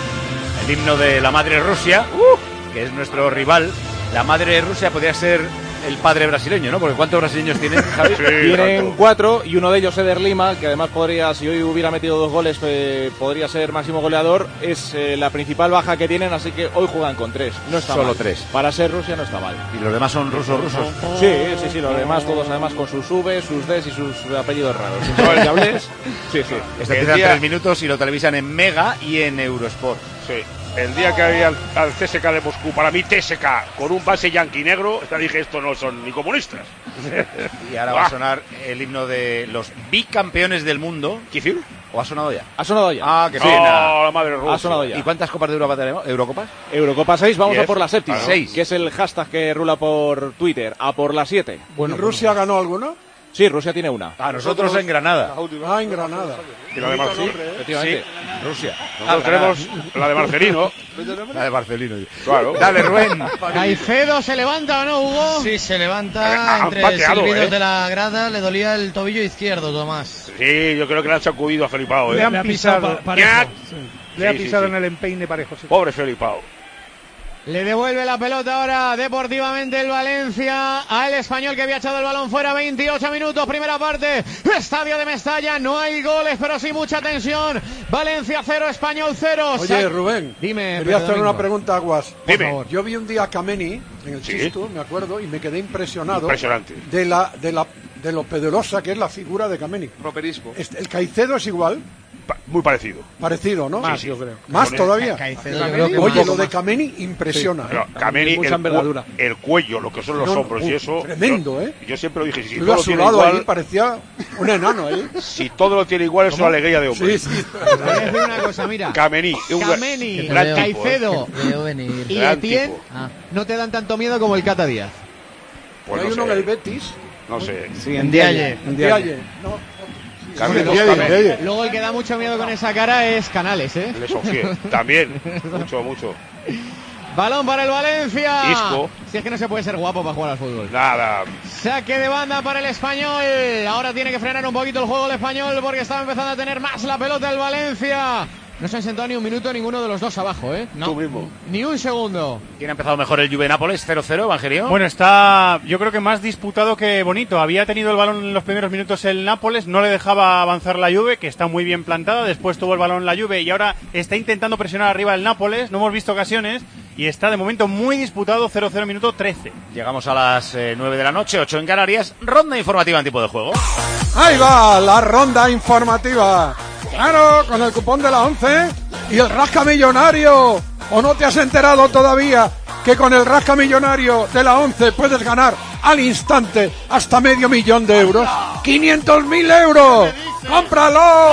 El himno de la madre Rusia, que es nuestro rival. La madre Rusia podría ser el padre brasileño, ¿no? Porque ¿cuántos brasileños tienen, Javi? Tienen 4 y uno de ellos, Eder Lima, que además podría, si hoy hubiera metido 2 goles, podría ser máximo goleador. Es la principal baja que tienen, así que hoy juegan con 3. No está Solo mal. 3. Para ser Rusia no está mal. ¿Y los demás son rusos? Sí, los demás todos además con sus V, sus Ds y sus apellidos raros. ¿Hables? Sí. Este empieza en 3 minutos y lo televisan en Mega y en Eurosport. Sí. El día que había al CSK de Moscú, para mí TSK, con un base yanqui negro, ya dije, esto no son ni comunistas. Y ahora va a sonar el himno de los bicampeones del mundo. ¿Qué decir? ¿O ha sonado ya? Ha sonado ya. Ah, qué pena. Oh, la madre rusa. Ha sonado ya. ¿Y cuántas copas de Europa tenemos? ¿Eurocopas? Eurocopa 6, vamos 10. a por la 7ª. 6. Que es el hashtag que rula por Twitter. A por la 7. Bueno, ¿Rusia ganó alguna? Sí, Rusia tiene una. A nosotros en Granada. Ah, en Granada. Y la de Marcelino. Efectivamente. Sí, Rusia. Nosotros tenemos la de Marcelino. La de Marcelino. Claro. Dale, Rubén. Caicedo se levanta o no, Hugo. Sí, se levanta Han entre pateado, silbidos de la grada. Le dolía el tobillo izquierdo, Tomás. Sí, yo creo que le han sacudido a Felipao. Le han pisado. Ya. Le ha Sí, pisado sí. en el empeine parejo. Sí. Pobre Felipao. Le devuelve la pelota ahora deportivamente el Valencia al Español, que había echado el balón fuera. 28 minutos, primera parte. Estadio de Mestalla, no hay goles, pero sí mucha tensión. Valencia 0, Español 0. Oye, Rubén, dime, quería hacer Domingo. una pregunta a Aguas. Dime. Por favor. Yo vi un día a Kameni en el Sí. Chistu, me acuerdo, y me quedé impresionado. Impresionante. De lo poderosa que es la figura de Kameni. Roperismo. El Caicedo es igual, Muy parecido. parecido, ¿no? Más, yo creo. Más todavía. Caicedo, yo creo que Oye, más. lo de Kameni impresiona. Pero ¿eh? Kameni, mucha envergadura. el cuello, lo que son los No, no, hombros y eso. tremendo, yo siempre lo dije, si Yo todo a lo su tiene lado igual, allí parecía un enano ahí. si todo lo tiene igual, es una alegría de hombre. Sí, sí. Te voy a decir una cosa, mira. Kameni, Kameni, gran tipo, Caicedo Veo venir. y Gran Etienne tipo. no te dan tanto miedo como el Cata Díaz. Pues Hay no uno sé, en el Betis. no sé. Sí, en Dialle. No, Kameni, Luego el que da mucho miedo con esa cara es Canales, ¿eh? Le Sofier, también, mucho. Balón para el Valencia. Isco. Si es que no se puede ser guapo para jugar al fútbol. Nada. Saque de banda para el Español. Ahora tiene que frenar un poquito el juego el Español porque estaba empezando a tener más la pelota el Valencia. No se han sentado ni un minuto ninguno de los dos abajo, ¿eh? Tú mismo. Ni un segundo. ¿Quién ha empezado mejor? El Juve Nápoles 0-0, Evangelio. Bueno, está yo creo que más disputado que bonito. Había tenido el balón en los primeros minutos el Nápoles, no le dejaba avanzar la Juve, que está muy bien plantada. Después tuvo el balón la Juve y ahora está intentando presionar arriba el Nápoles. No hemos visto ocasiones y está de momento muy disputado. 0-0 minuto 13. Llegamos a las 9 de la noche, 8 en Canarias. Ronda informativa en tiempo de juego. Ahí va la ronda informativa. Claro, con el cupón de la 11 y el rasca millonario. ¿O no te has enterado todavía que con el rasca millonario de la 11 puedes ganar al instante hasta $500,000 de euros? ¡500.000 euros! ¡Cómpralo!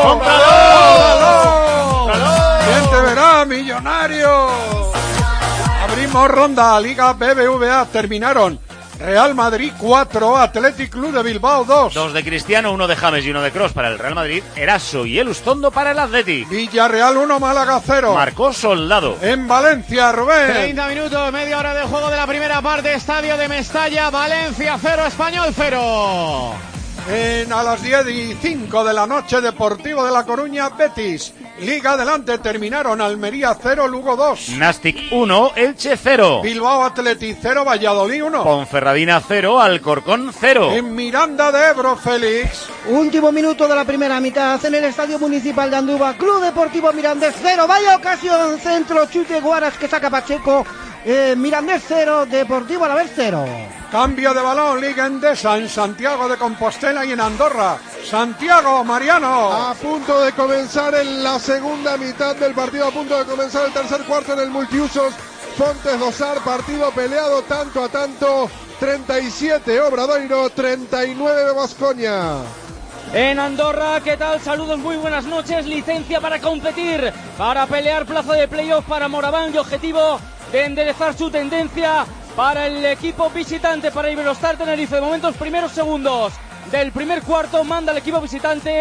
¡Cómpralo! ¿Quién te verá, millonario? Abrimos ronda, Liga BBVA, terminaron Real Madrid 4, Athletic Club de Bilbao 2. 2 de Cristiano, 1 de James y 1 de Kroos para el Real Madrid. Eraso y Elustondo para el Athletic. Villarreal 1, Málaga 0. Marcó Soldado. En Valencia, Rubén. 30 minutos, media hora de juego de la primera parte. Estadio de Mestalla, Valencia 0, Español 0. A las 10:05 de la noche, Deportivo de La Coruña, Betis. Liga adelante, terminaron Almería 0, Lugo 2. Nastic 1, Elche 0. Bilbao Athletic 0, Valladolid 1. Ponferradina 0, Alcorcón 0. En Miranda de Ebro, Félix. Último minuto de la primera mitad en el Estadio Municipal de Andúba. Club Deportivo Mirandés 0. Vaya ocasión, centro, chute, Guaras que saca Pacheco. Mirandés 0, Deportivo Alavés 0. Cambio de balón, Liga Endesa en Santiago de Compostela y en Andorra. Santiago, Mariano. A punto de comenzar en la segunda mitad del partido, a punto de comenzar el tercer cuarto en el multiusos Fontes Dosar, partido peleado tanto a tanto. 37 Obradoiro, 39 Baskonia. En Andorra, ¿qué tal? Saludos, muy buenas noches. Licencia para competir, para pelear plaza de playoff para Moraván y objetivo de enderezar su tendencia para el equipo visitante, para Iberostar Tenerife. De momentos, primeros segundos del primer cuarto, manda el equipo visitante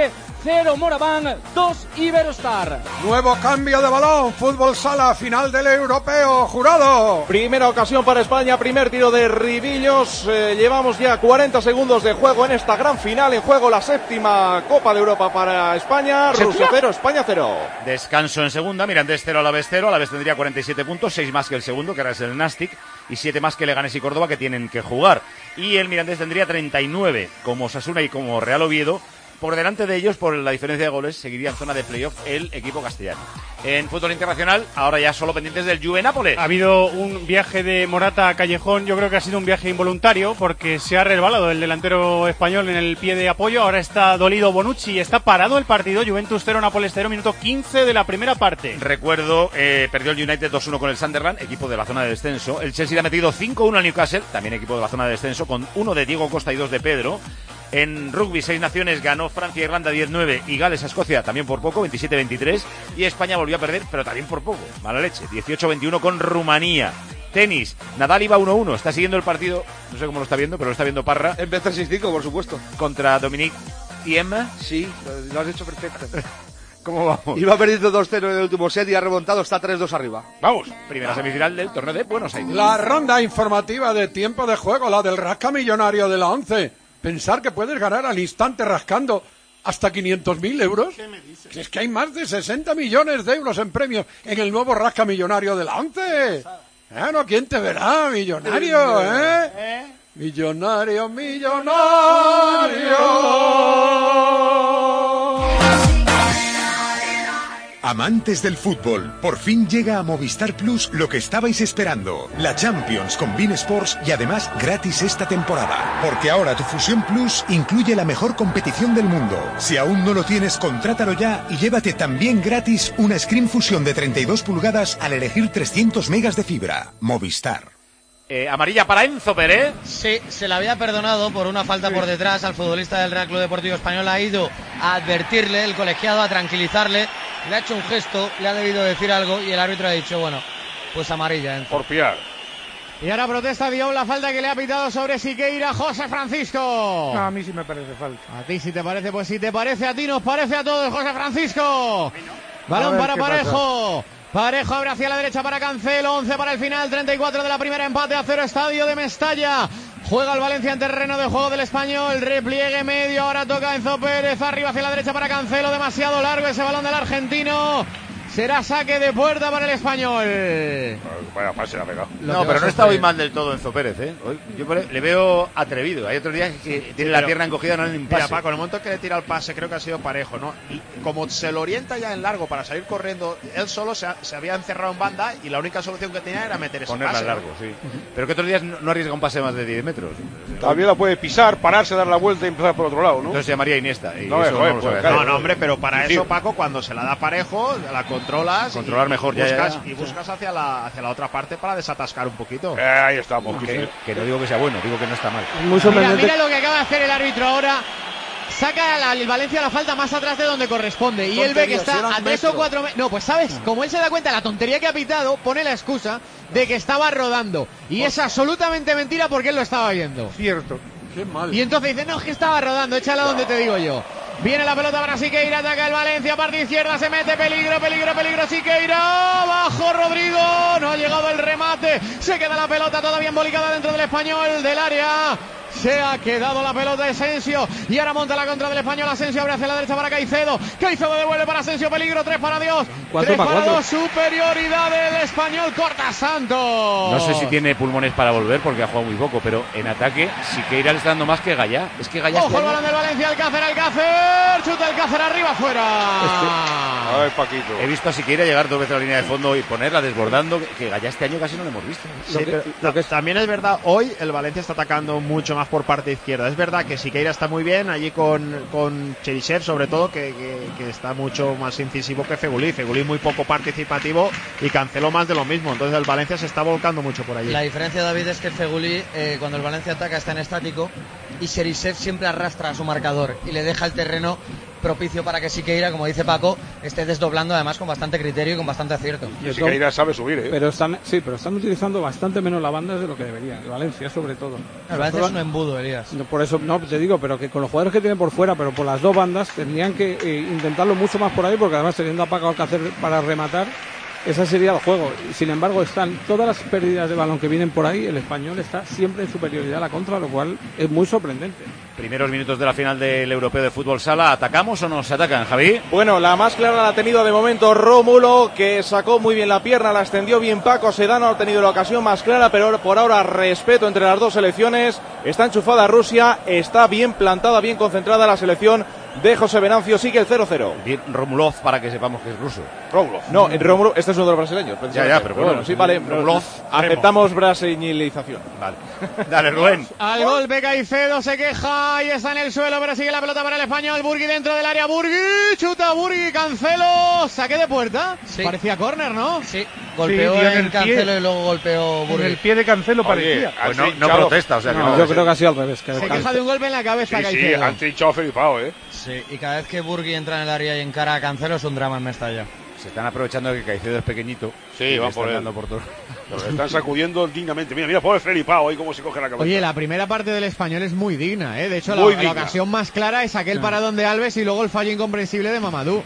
0 Moraván, 2 Iberostar. Nuevo cambio de balón, fútbol sala, final del europeo, Jurado. Primera ocasión para España, primer tiro de Ribillos. Llevamos ya 40 segundos de juego en esta gran final. En juego la séptima Copa de Europa para España. Rusia 0, España 0. Descanso en segunda, Mirandés 0, Alavés 0. Alavés tendría 47 puntos, 6 más que el segundo, que ahora es el Nastic, y 7 más que Leganés y Córdoba, que tienen que jugar. Y el Mirandés tendría 39, como Osasuna y como Real Oviedo. Por delante de ellos, por la diferencia de goles, seguiría en zona de playoff el equipo castellano. En fútbol internacional, ahora ya solo pendientes del Juve Nápoles. Ha habido un viaje de Morata a Callejón, yo creo que ha sido un viaje involuntario, porque se ha resbalado el delantero español en el pie de apoyo. Ahora está dolido Bonucci y está parado el partido. Juventus 0, Nápoles 0, minuto 15 de la primera parte. Recuerdo, perdió el United 2-1 con el Sunderland, equipo de la zona de descenso. El Chelsea le ha metido 5-1 al Newcastle, también equipo de la zona de descenso, con 1 de Diego Costa y 2 de Pedro. En rugby, 6 naciones, ganó Francia e Irlanda 10-9 y Gales a Escocia también por poco, 27-23. Y España volvió a perder, pero también por poco, mala leche, 18-21 con Rumanía. Tenis, Nadal iba 1-1, está siguiendo el partido, no sé cómo lo está viendo, pero lo está viendo Parra. En B365, por supuesto. Contra Dominique Thiem. Sí, lo has hecho perfecto. ¿Cómo vamos? Iba perdiendo 2-0 en el último set y ha remontado, está 3-2 arriba. Vamos, primera semifinal del torneo de Buenos Aires. La ronda informativa de tiempo de juego, la del rasca millonario de la 11. Pensar que puedes ganar al instante rascando hasta 500.000 euros. ¿Qué me dices? Es que hay más de 60 millones de euros en premios en el nuevo rasca millonario de la 11. Bueno, ¿quién te verá, millonario, Millonario, millonario. Amantes del fútbol, por fin llega a Movistar Plus lo que estabais esperando, la Champions con beIN Sports y además gratis esta temporada, porque ahora tu Fusión Plus incluye la mejor competición del mundo. Si aún no lo tienes, contrátalo ya y llévate también gratis una Screen Fusión de 32 pulgadas al elegir 300 megas de fibra. Movistar. Amarilla para Enzo Pérez. Sí, se le había perdonado por una falta por detrás al futbolista del Real Club Deportivo Español. Ha ido a advertirle, el colegiado, a tranquilizarle. Le ha hecho un gesto, le ha debido decir algo y el árbitro ha dicho, bueno, pues amarilla, Enzo. Por piar. Y ahora protesta Dion la falta que le ha pitado sobre Siqueira, José Francisco. No, a mí sí me parece falta. A ti si te parece, pues si te parece a ti, nos parece a todos, José Francisco. Balón para Parejo. Pasa. Parejo abre hacia la derecha para Cancelo, 11 para el final, 34 de la primera, empate a 0, estadio de Mestalla. Juega el Valencia en terreno de juego del Español, repliegue medio, ahora toca Enzo Pérez, arriba hacia la derecha para Cancelo, demasiado largo ese balón del argentino. Será saque de puerta para el Español. Vaya pase la ha pegado. No, pero no está hoy mal del todo Enzo Pérez, Hoy yo le veo atrevido. Hay otros días que tiene la pierna encogida, no le pase. Mira, Paco, en el momento que le tira el pase creo que ha sido Parejo, ¿no? Y como se lo orienta ya en largo para salir corriendo, él solo se había encerrado en banda y la única solución que tenía era meter ese ponerla pase. Largo, sí. Pero que otros días no arriesga un pase más de 10 metros. También la puede pisar, pararse, dar la vuelta y empezar por otro lado, ¿no? Entonces se llamaría Iniesta. Y no, eso no, hombre, pero para eso, Paco, cuando se la da Parejo, la controlas. Controlar mejor, y buscas hacia la otra parte para desatascar un poquito. Ahí estamos. Que no digo que sea bueno, digo que no está mal. Mira lo que acaba de hacer el árbitro ahora. Saca el Valencia la falta más atrás de donde corresponde. Y él ve que está a 3 o 4 metros. No, pues sabes, como él se da cuenta de la tontería que ha pitado, pone la excusa de que estaba rodando. Y es absolutamente mentira porque él lo estaba viendo. Cierto. Qué mal. Y entonces dice, no, es que estaba rodando, échala donde te digo yo. Viene la pelota para Siqueira, ataca el Valencia, parte izquierda, se mete, peligro, Siqueira, bajo Rodrigo, no ha llegado el remate, se queda la pelota todavía embolicada dentro del Español, del área. Se ha quedado la pelota de Asensio y ahora monta la contra del Español. Asensio abre hacia la derecha para Caicedo. Caicedo devuelve para Asensio, peligro, 3 para Dios. 3 para 2, superioridad del Español, corta Santos. No sé si tiene pulmones para volver porque ha jugado muy poco, pero en ataque Siqueira le está dando más que Gallá. Es que Gallá. Ojo el balón del Valencia, Alcácer, chuta Alcácer arriba, fuera. Ay, Paquito. He visto a Siqueira llegar 2 veces a la línea de fondo y ponerla desbordando, que Gallá este año casi no lo hemos visto. Sí, lo que también es verdad, hoy el Valencia está atacando mucho más por parte izquierda. Es verdad que Siqueira está muy bien allí con Cherisev, sobre todo, que está mucho más incisivo que Fegulí. Fegulí muy poco participativo y Cancelo más de lo mismo. Entonces el Valencia se está volcando mucho por allí. La diferencia, David, es que Fegulí, cuando el Valencia ataca, está en estático y Cherisev siempre arrastra a su marcador y le deja el terreno propicio para que Siqueira, como dice Paco, esté desdoblando además con bastante criterio y con bastante acierto. Y Siqueira sabe subir, ¿eh? Pero están utilizando bastante menos la banda de lo que debería. El Valencia, sobre todo. El Valencia es un embudo, Elías. Por eso, no, te digo, pero que con los jugadores que tienen por fuera, pero por las dos bandas, tendrían que intentarlo mucho más por ahí, porque además teniendo a Paco Alcácer para rematar, ese sería el juego. Sin embargo, están todas las pérdidas de balón que vienen por ahí, el Español está siempre en superioridad a la contra, lo cual es muy sorprendente. Primeros minutos de la final del Europeo de Fútbol Sala. ¿Atacamos o nos atacan, Javi? Bueno, la más clara la ha tenido de momento Rómulo, que sacó muy bien la pierna, la extendió bien Paco Sedano, ha tenido la ocasión más clara, pero por ahora respeto entre las dos selecciones. Está enchufada Rusia, está bien plantada, bien concentrada la selección de José Venancio, sigue el 0-0. Bien, Romulov, para que sepamos que es ruso. Romulov. No, Rómulo, este es uno de los brasileños. Ya, pero bueno, sí, vale. Romulov, aceptamos brasileñización. Vale. Dale, Rubén. Al golpe Caicedo se queja y está en el suelo, pero sigue la pelota para el Español. Burgui dentro del área, Burgui, chuta Burgui, Cancelo, saque de puerta. Sí. Parecía córner, ¿no? Sí, golpeó en Cancelo y luego golpeó Burgui. En el pie de Cancelo parecía. Pues no protesta, o sea que no. Yo creo que ha sido al revés. Se queja de un golpe en la cabeza, Caicedo. Sí, han trinchado a Felipao, Sí, y cada vez que Burgui entra en el área y encara a Cancelo es un drama en Mestalla. Se están aprovechando de que Caicedo es pequeñito. Sí, van por él. Por todo. Lo están sacudiendo dignamente. Mira, pobre Felipao ahí cómo se coge la cabeza. Oye, la primera parte del Español es muy digna, De hecho, la ocasión más clara es aquel paradón de Alves y luego el fallo incomprensible de Mamadou.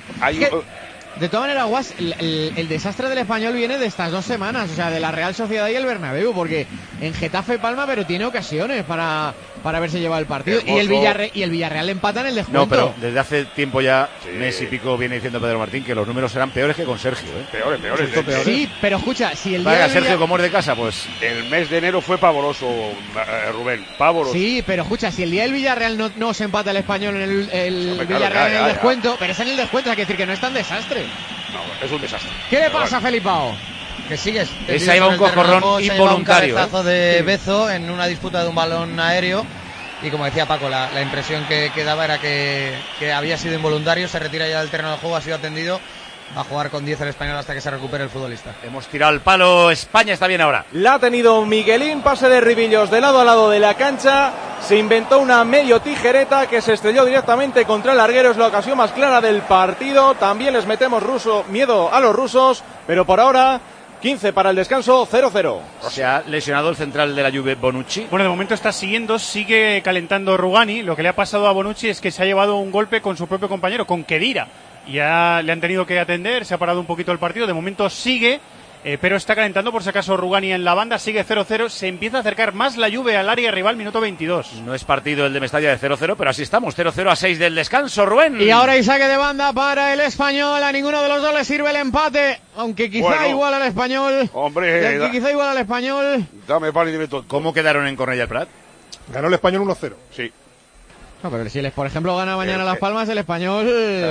De todas maneras, Guas, el desastre del Español viene de estas 2 semanas, o sea, de la Real Sociedad y el Bernabéu, porque en Getafe palma, pero tiene ocasiones para haberse llevado el partido. Y el Villarreal empata en el descuento. No, pero desde hace tiempo ya, mes y pico, viene diciendo Pedro Martín que los números serán peores que con Sergio, Peores. Sí, pero escucha, si el día Sergio como es de casa, pues el mes de enero fue pavoroso, Rubén, pavoroso. Sí, pero escucha, si el día del Villarreal no se empata el Español en el Villarreal en el descuento, pero es en el descuento, hay que decir que no es tan desastre. No, es un desastre. ¿Qué le pasa a Felipao? Que sigues. Ese iba un cocorrón involuntario. Un cabezazo de Bezo en una disputa de un balón aéreo. Y como decía Paco, la impresión que daba era que había sido involuntario. Se retira ya del terreno del juego, ha sido atendido. Va a jugar con 10 el Español hasta que se recupere el futbolista. Hemos tirado el palo, España está bien ahora. La ha tenido Miguelín, pase de Rivillos de lado a lado de la cancha. Se inventó una medio tijereta que se estrelló directamente contra el larguero. Es la ocasión más clara del partido. También les metemos miedo a los rusos, pero por ahora 15 para el descanso, 0-0. Se ha lesionado el central de la Juve, Bonucci. Bueno, de momento está sigue calentando Rugani. Lo que le ha pasado a Bonucci es que se ha llevado un golpe con su propio compañero, con Khedira. Ya le han tenido que atender, se ha parado un poquito el partido. De momento sigue, pero está calentando por si acaso Rugani en la banda. Sigue 0-0, se empieza a acercar más la Juve al área rival, minuto 22. No es partido el de Mestalla de 0-0, pero así estamos, 0-0 a 6 del descanso, Rubén. Y ahora hay saque de banda para el Español. A ninguno de los dos le sirve el empate, aunque quizá igual al Español. Hombre, quizá igual al Español. Dame pan y dime todo. ¿Cómo quedaron en Cornellà el Prat? Ganó el Español 1-0. Sí. No, pero si por ejemplo gana mañana Las Palmas, el Español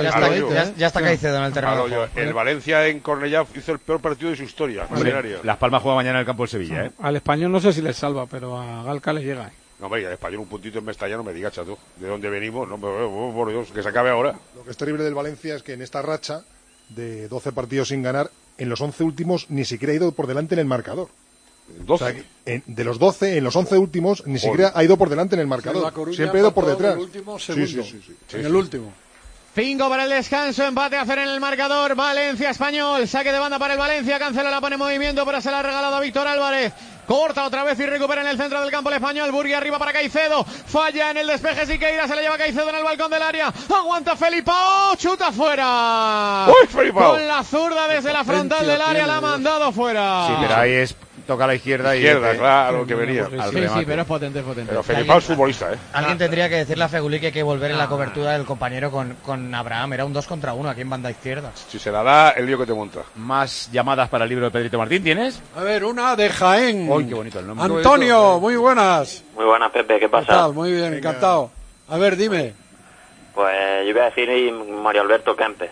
ya está Caicedo en el terreno. El Valencia en Cornellà hizo el peor partido de su historia. Las Palmas juega mañana en el campo del Sevilla, Al Español no sé si les salva, pero a Galca le llega. No, hombre, al Español un puntito en Mestalla, no me digas, chato. ¿De dónde venimos? No, por Dios, que se acabe ahora. Lo que es terrible del Valencia es que en esta racha de 12 partidos sin ganar, en los 11 últimos ni siquiera ha ido por delante en el marcador. 12. O sea, de los 12, en los 11 últimos, ni siquiera ha ido por delante en el marcador. Siempre ha ido por detrás. El último segundo. En el último. 5 para el descanso, empate a hacer en el marcador. Valencia Español, saque de banda para el Valencia. Cancela, la pone en movimiento, pero se la ha regalado a Víctor Álvarez. Corta otra vez y recupera en el centro del campo el Español. Burgui arriba para Caicedo. Falla en el despeje Siqueira. Se le lleva Caicedo en el balcón del área. Aguanta Felipao. Chuta fuera. ¡Uy, Felipao! Con la zurda desde la frontal del área la ha mandado fuera. Sí, pero ahí toca a la izquierda. Claro, que venía. Sí, pero es potente. Pero Felipao es futbolista, Alguien tendría que decirle a Feguli que hay que volver en la cobertura del compañero con Abraham. Era un 2 contra 1 aquí en banda izquierda. Si se la da, el lío que te monta. Más llamadas para el libro de Pedrito Martín, ¿tienes? A ver, una de Jaén. Uy, qué bonito el nombre. Antonio, muy buenas. Muy buenas, Pepe, ¿qué pasa? ¿Qué tal? Muy bien, encantado. A ver, dime. Pues yo voy a decir Mario Alberto Kempes.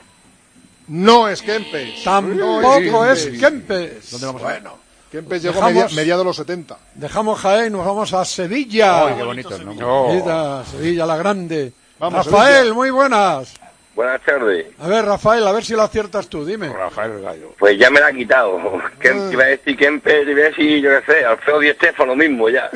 No es Kempes. Tampoco es Kempes. ¿Dónde vamos Kempes llegó mediados de los 70. Dejamos Jaén, nos vamos a Sevilla. Ay, qué bonito el nombre. Sevilla, la grande. Vamos, Rafael, Sevilla. Muy buenas. Buenas tardes. A ver, Rafael, a ver si lo aciertas tú, dime. Rafael Gallo. Pues ya me la ha quitado. Iba a decir Kemper, iba a decir, yo qué sé, Alfredo Di Stéfano mismo ya.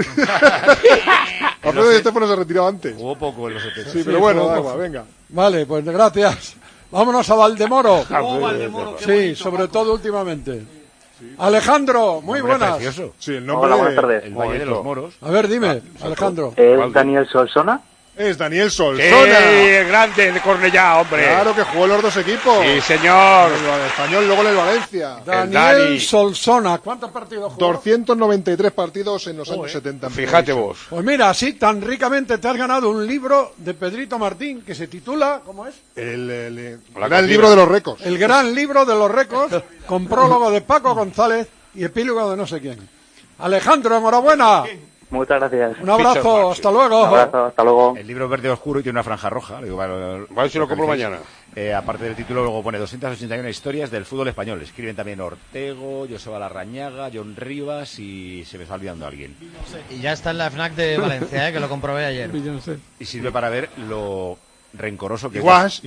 Alfredo Di Stéfano se retiró antes. Jugó poco en los 70. Sí, pero bueno, da igual, venga. Vale, pues gracias. Vámonos a Valdemoro. Sí, sobre todo últimamente. Alejandro, muy buenas. Precioso. Sí, el nombre. Hola, buenas tardes. El Valle de los Moros. A ver, dime, Alejandro. ¿Es Daniel Solsona? Es Daniel Sí, Solsona. el grande de Cornellá, hombre. Claro que jugó en los dos equipos. Sí, señor. En el Español, luego en el Valencia. Daniel Solsona, ¿cuántos partidos jugó? 293 partidos en los años 70. Fíjate vos. Pues mira, así tan ricamente te has ganado un libro de Pedrito Martín que se titula, ¿cómo es? El gran libro de los récords. El gran libro de los récords, con prólogo de Paco González y epílogo de no sé quién. Alejandro, enhorabuena. Muchas gracias. Un abrazo, hasta luego. Un abrazo, hasta luego. El libro verde oscuro y tiene una franja roja. Digo, A ver si lo compro mañana. Aparte del título, luego pone 281 historias del fútbol español. Escriben también Ortego, Joseba Larrañaga, John Rivas y se me está olvidando alguien. Y ya está en la FNAC de Valencia, que lo comprobé ayer. Y sirve para ver lo rencoroso que Iguas.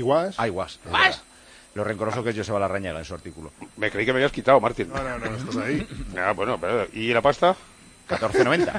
Lo rencoroso que es Joseba Larrañaga en su artículo. Me creí que me habías quitado, Martín. No, estás ahí. Bueno, pero ¿y la pasta? 14.90.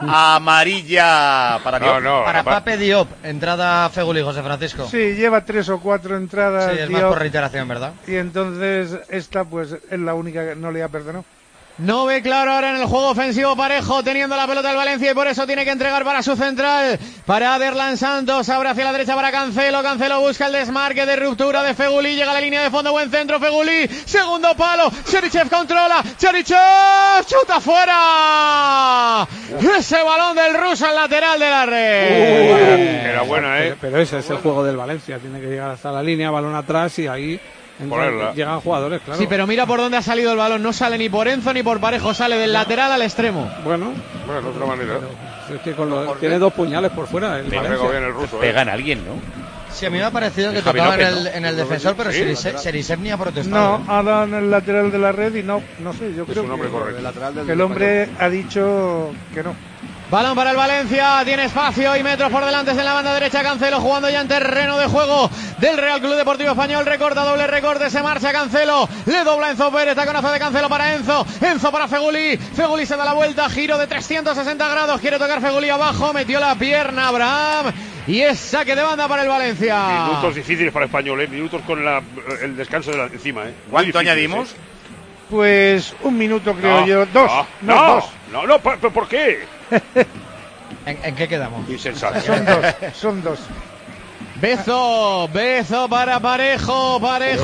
Amarilla para Diop. Para Pape Diop, entrada Feguli, José Francisco. Sí, lleva 3 o 4 entradas. Sí, es más por reiteración, ¿verdad? Y entonces esta pues es la única que no le ha perdonado. No ve claro ahora en el juego ofensivo Parejo, teniendo la pelota el Valencia, y por eso tiene que entregar para su central, para Aderlan Santos. Ahora hacia la derecha para Cancelo. Cancelo busca el desmarque de ruptura de Feguli. Llega a la línea de fondo, buen centro Feguli. Segundo palo, Cherichev controla. Cherichev chuta fuera. Ese balón del ruso al lateral de la red. Era buena, Pero ese es el juego del Valencia. Tiene que llegar hasta la línea, balón atrás y ahí llegan jugadores, claro. Sí, pero mira por dónde ha salido el balón. No sale ni por Enzo ni por Parejo, sale del lateral al extremo. Bueno, de otra manera. Es que tiene 2 puñales por fuera. Pegan a alguien, ¿no? Sí, a mí me ha parecido que tocaba en el defensor, pero Cherisev ni ha protestado. No, ahora en el lateral de la red y no sé, yo creo que el hombre ha dicho que no. Balón para el Valencia, tiene espacio y metros por delante en la banda derecha. Cancelo jugando ya en terreno de juego del Real Club Deportivo Español. Recorta, doble recorte, se marcha Cancelo, le dobla Enzo Pérez, taconazo de Cancelo para Enzo para Feguli. Feguli se da la vuelta, giro de 360 grados, quiere tocar Feguli abajo, metió la pierna Abraham y es saque de banda para el Valencia. Minutos difíciles para Español, minutos con el descanso de encima. ¿Cuánto añadimos? Pues 1 minuto creo yo. 2. No, ¿por qué? ¿En qué quedamos? Insensato. Son dos. Bezo para Parejo.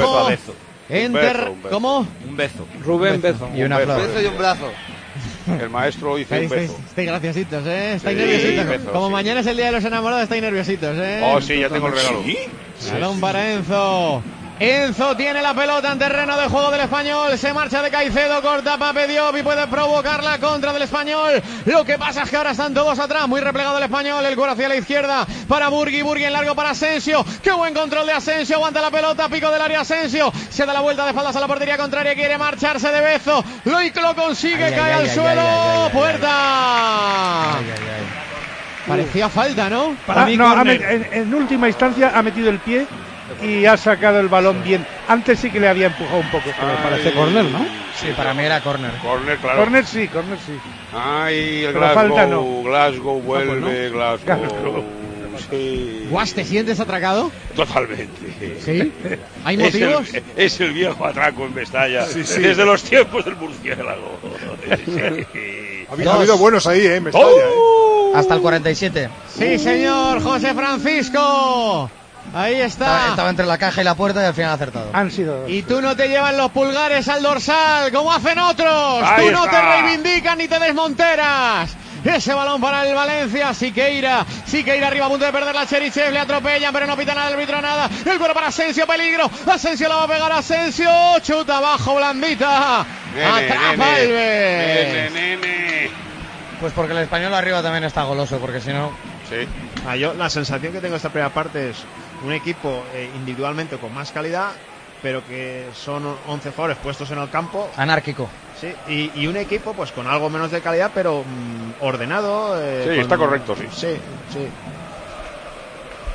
¿Cómo? Un bezo. Rubén Bezo. Y una flor. Beso y un brazo. El maestro dice un bezo. Estáis graciositos, Estáis nerviositos. Bezo, como mañana es el día de los enamorados, estáis nerviositos, Oh, sí, ya tengo el regalo. Balón para Enzo. Enzo tiene la pelota en terreno de juego del Español. Se marcha de Caicedo, corta Pape Diop y puede provocar la contra del Español. Lo que pasa es que ahora están todos atrás. Muy replegado el Español. El cuero hacia la izquierda para Burgui en largo para Asensio. Qué buen control de Asensio. Aguanta la pelota, pico del área Asensio. Se da la vuelta de espaldas a la portería contraria. Quiere marcharse de Bezo. Lo consigue, cae al suelo. Puerta. Parecía falta, ¿no? En última instancia ha metido el pie y ha sacado el balón bien. Antes sí que le había empujado un poco. Me parece córner, ¿no? Sí, para mí era córner. Córner, claro. Córner sí. Ay, el pero Glasgow, falta no. Glasgow vuelve, Glasgow. Sí. Guas, ¿te sientes atracado? Totalmente. ¿Sí? ¿Hay motivos? Es el viejo atraco en Mestalla. Sí. Desde los tiempos del murciélago. Ha habido buenos ahí, en Mestalla. Hasta el 47. Sí, señor, José Francisco. Ahí está. Estaba entre la caja y la puerta y al final ha acertado. Han sido 2. Y tú no te llevas los pulgares al dorsal, como hacen otros. Ahí tú no está. te reivindican ni te desmonteras. Ese balón para el Valencia. Siqueira arriba a punto de perder la Cherichev. Le atropellan, pero no pita nada el árbitro, nada. El cuero para Asensio, peligro. Asensio la va a pegar. Asensio chuta abajo, blandita. Atrapa Alves. Pues porque el Español arriba también está goloso, porque si no... Sí. Yo la sensación que tengo esta primera parte es un equipo individualmente con más calidad, pero que son 11 jugadores puestos en el campo. Anárquico. Sí, y un equipo pues con algo menos de calidad, pero ordenado. Sí, está correcto, sí. Sí.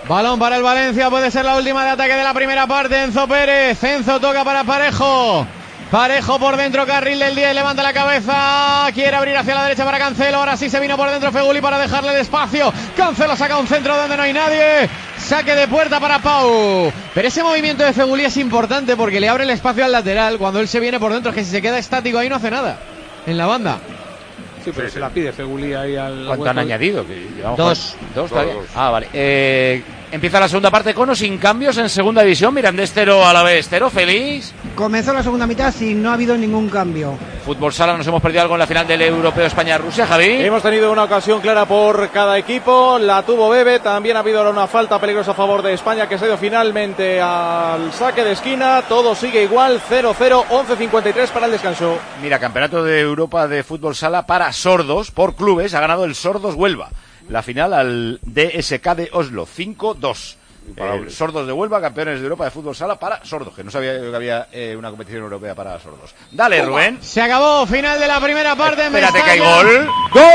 Balón para el Valencia, puede ser la última de ataque de la primera parte. Enzo Pérez, Enzo toca para Parejo. Parejo por dentro, carril del 10, levanta la cabeza, quiere abrir hacia la derecha para Cancelo, ahora sí se vino por dentro Feguli para dejarle de espacio. Cancelo saca un centro donde no hay nadie, saque de puerta para Pau. Pero ese movimiento de Feguli es importante porque le abre el espacio al lateral cuando él se viene por dentro, es que si se queda estático ahí no hace nada en la banda. Sí, pero se la pide Feguli ahí al... ¿Cuánto han añadido? Dos. Todavía. Ah, vale. Empieza la segunda parte con o sin cambios en segunda división. Mirandés 0 a la vez 0. Feliz. Comenzó la segunda mitad sin no ha habido ningún cambio. Fútbol Sala, nos hemos perdido algo en la final del Europeo España-Rusia, Javi. Hemos tenido una ocasión clara por cada equipo. La tuvo Bebe. También ha habido una falta peligrosa a favor de España que se dio finalmente al saque de esquina. Todo sigue igual. 0-0. 11:53 para el descanso. Mira, Campeonato de Europa de Fútbol Sala para sordos por clubes. Ha ganado el Sordos Huelva. La final al DSK de Oslo, 5-2. Sordos de Huelva, campeones de Europa de fútbol sala para sordos, que no sabía que había una competición europea para sordos. Dale, Rubén. Se acabó, final de la primera parte. Espérate que hay gol.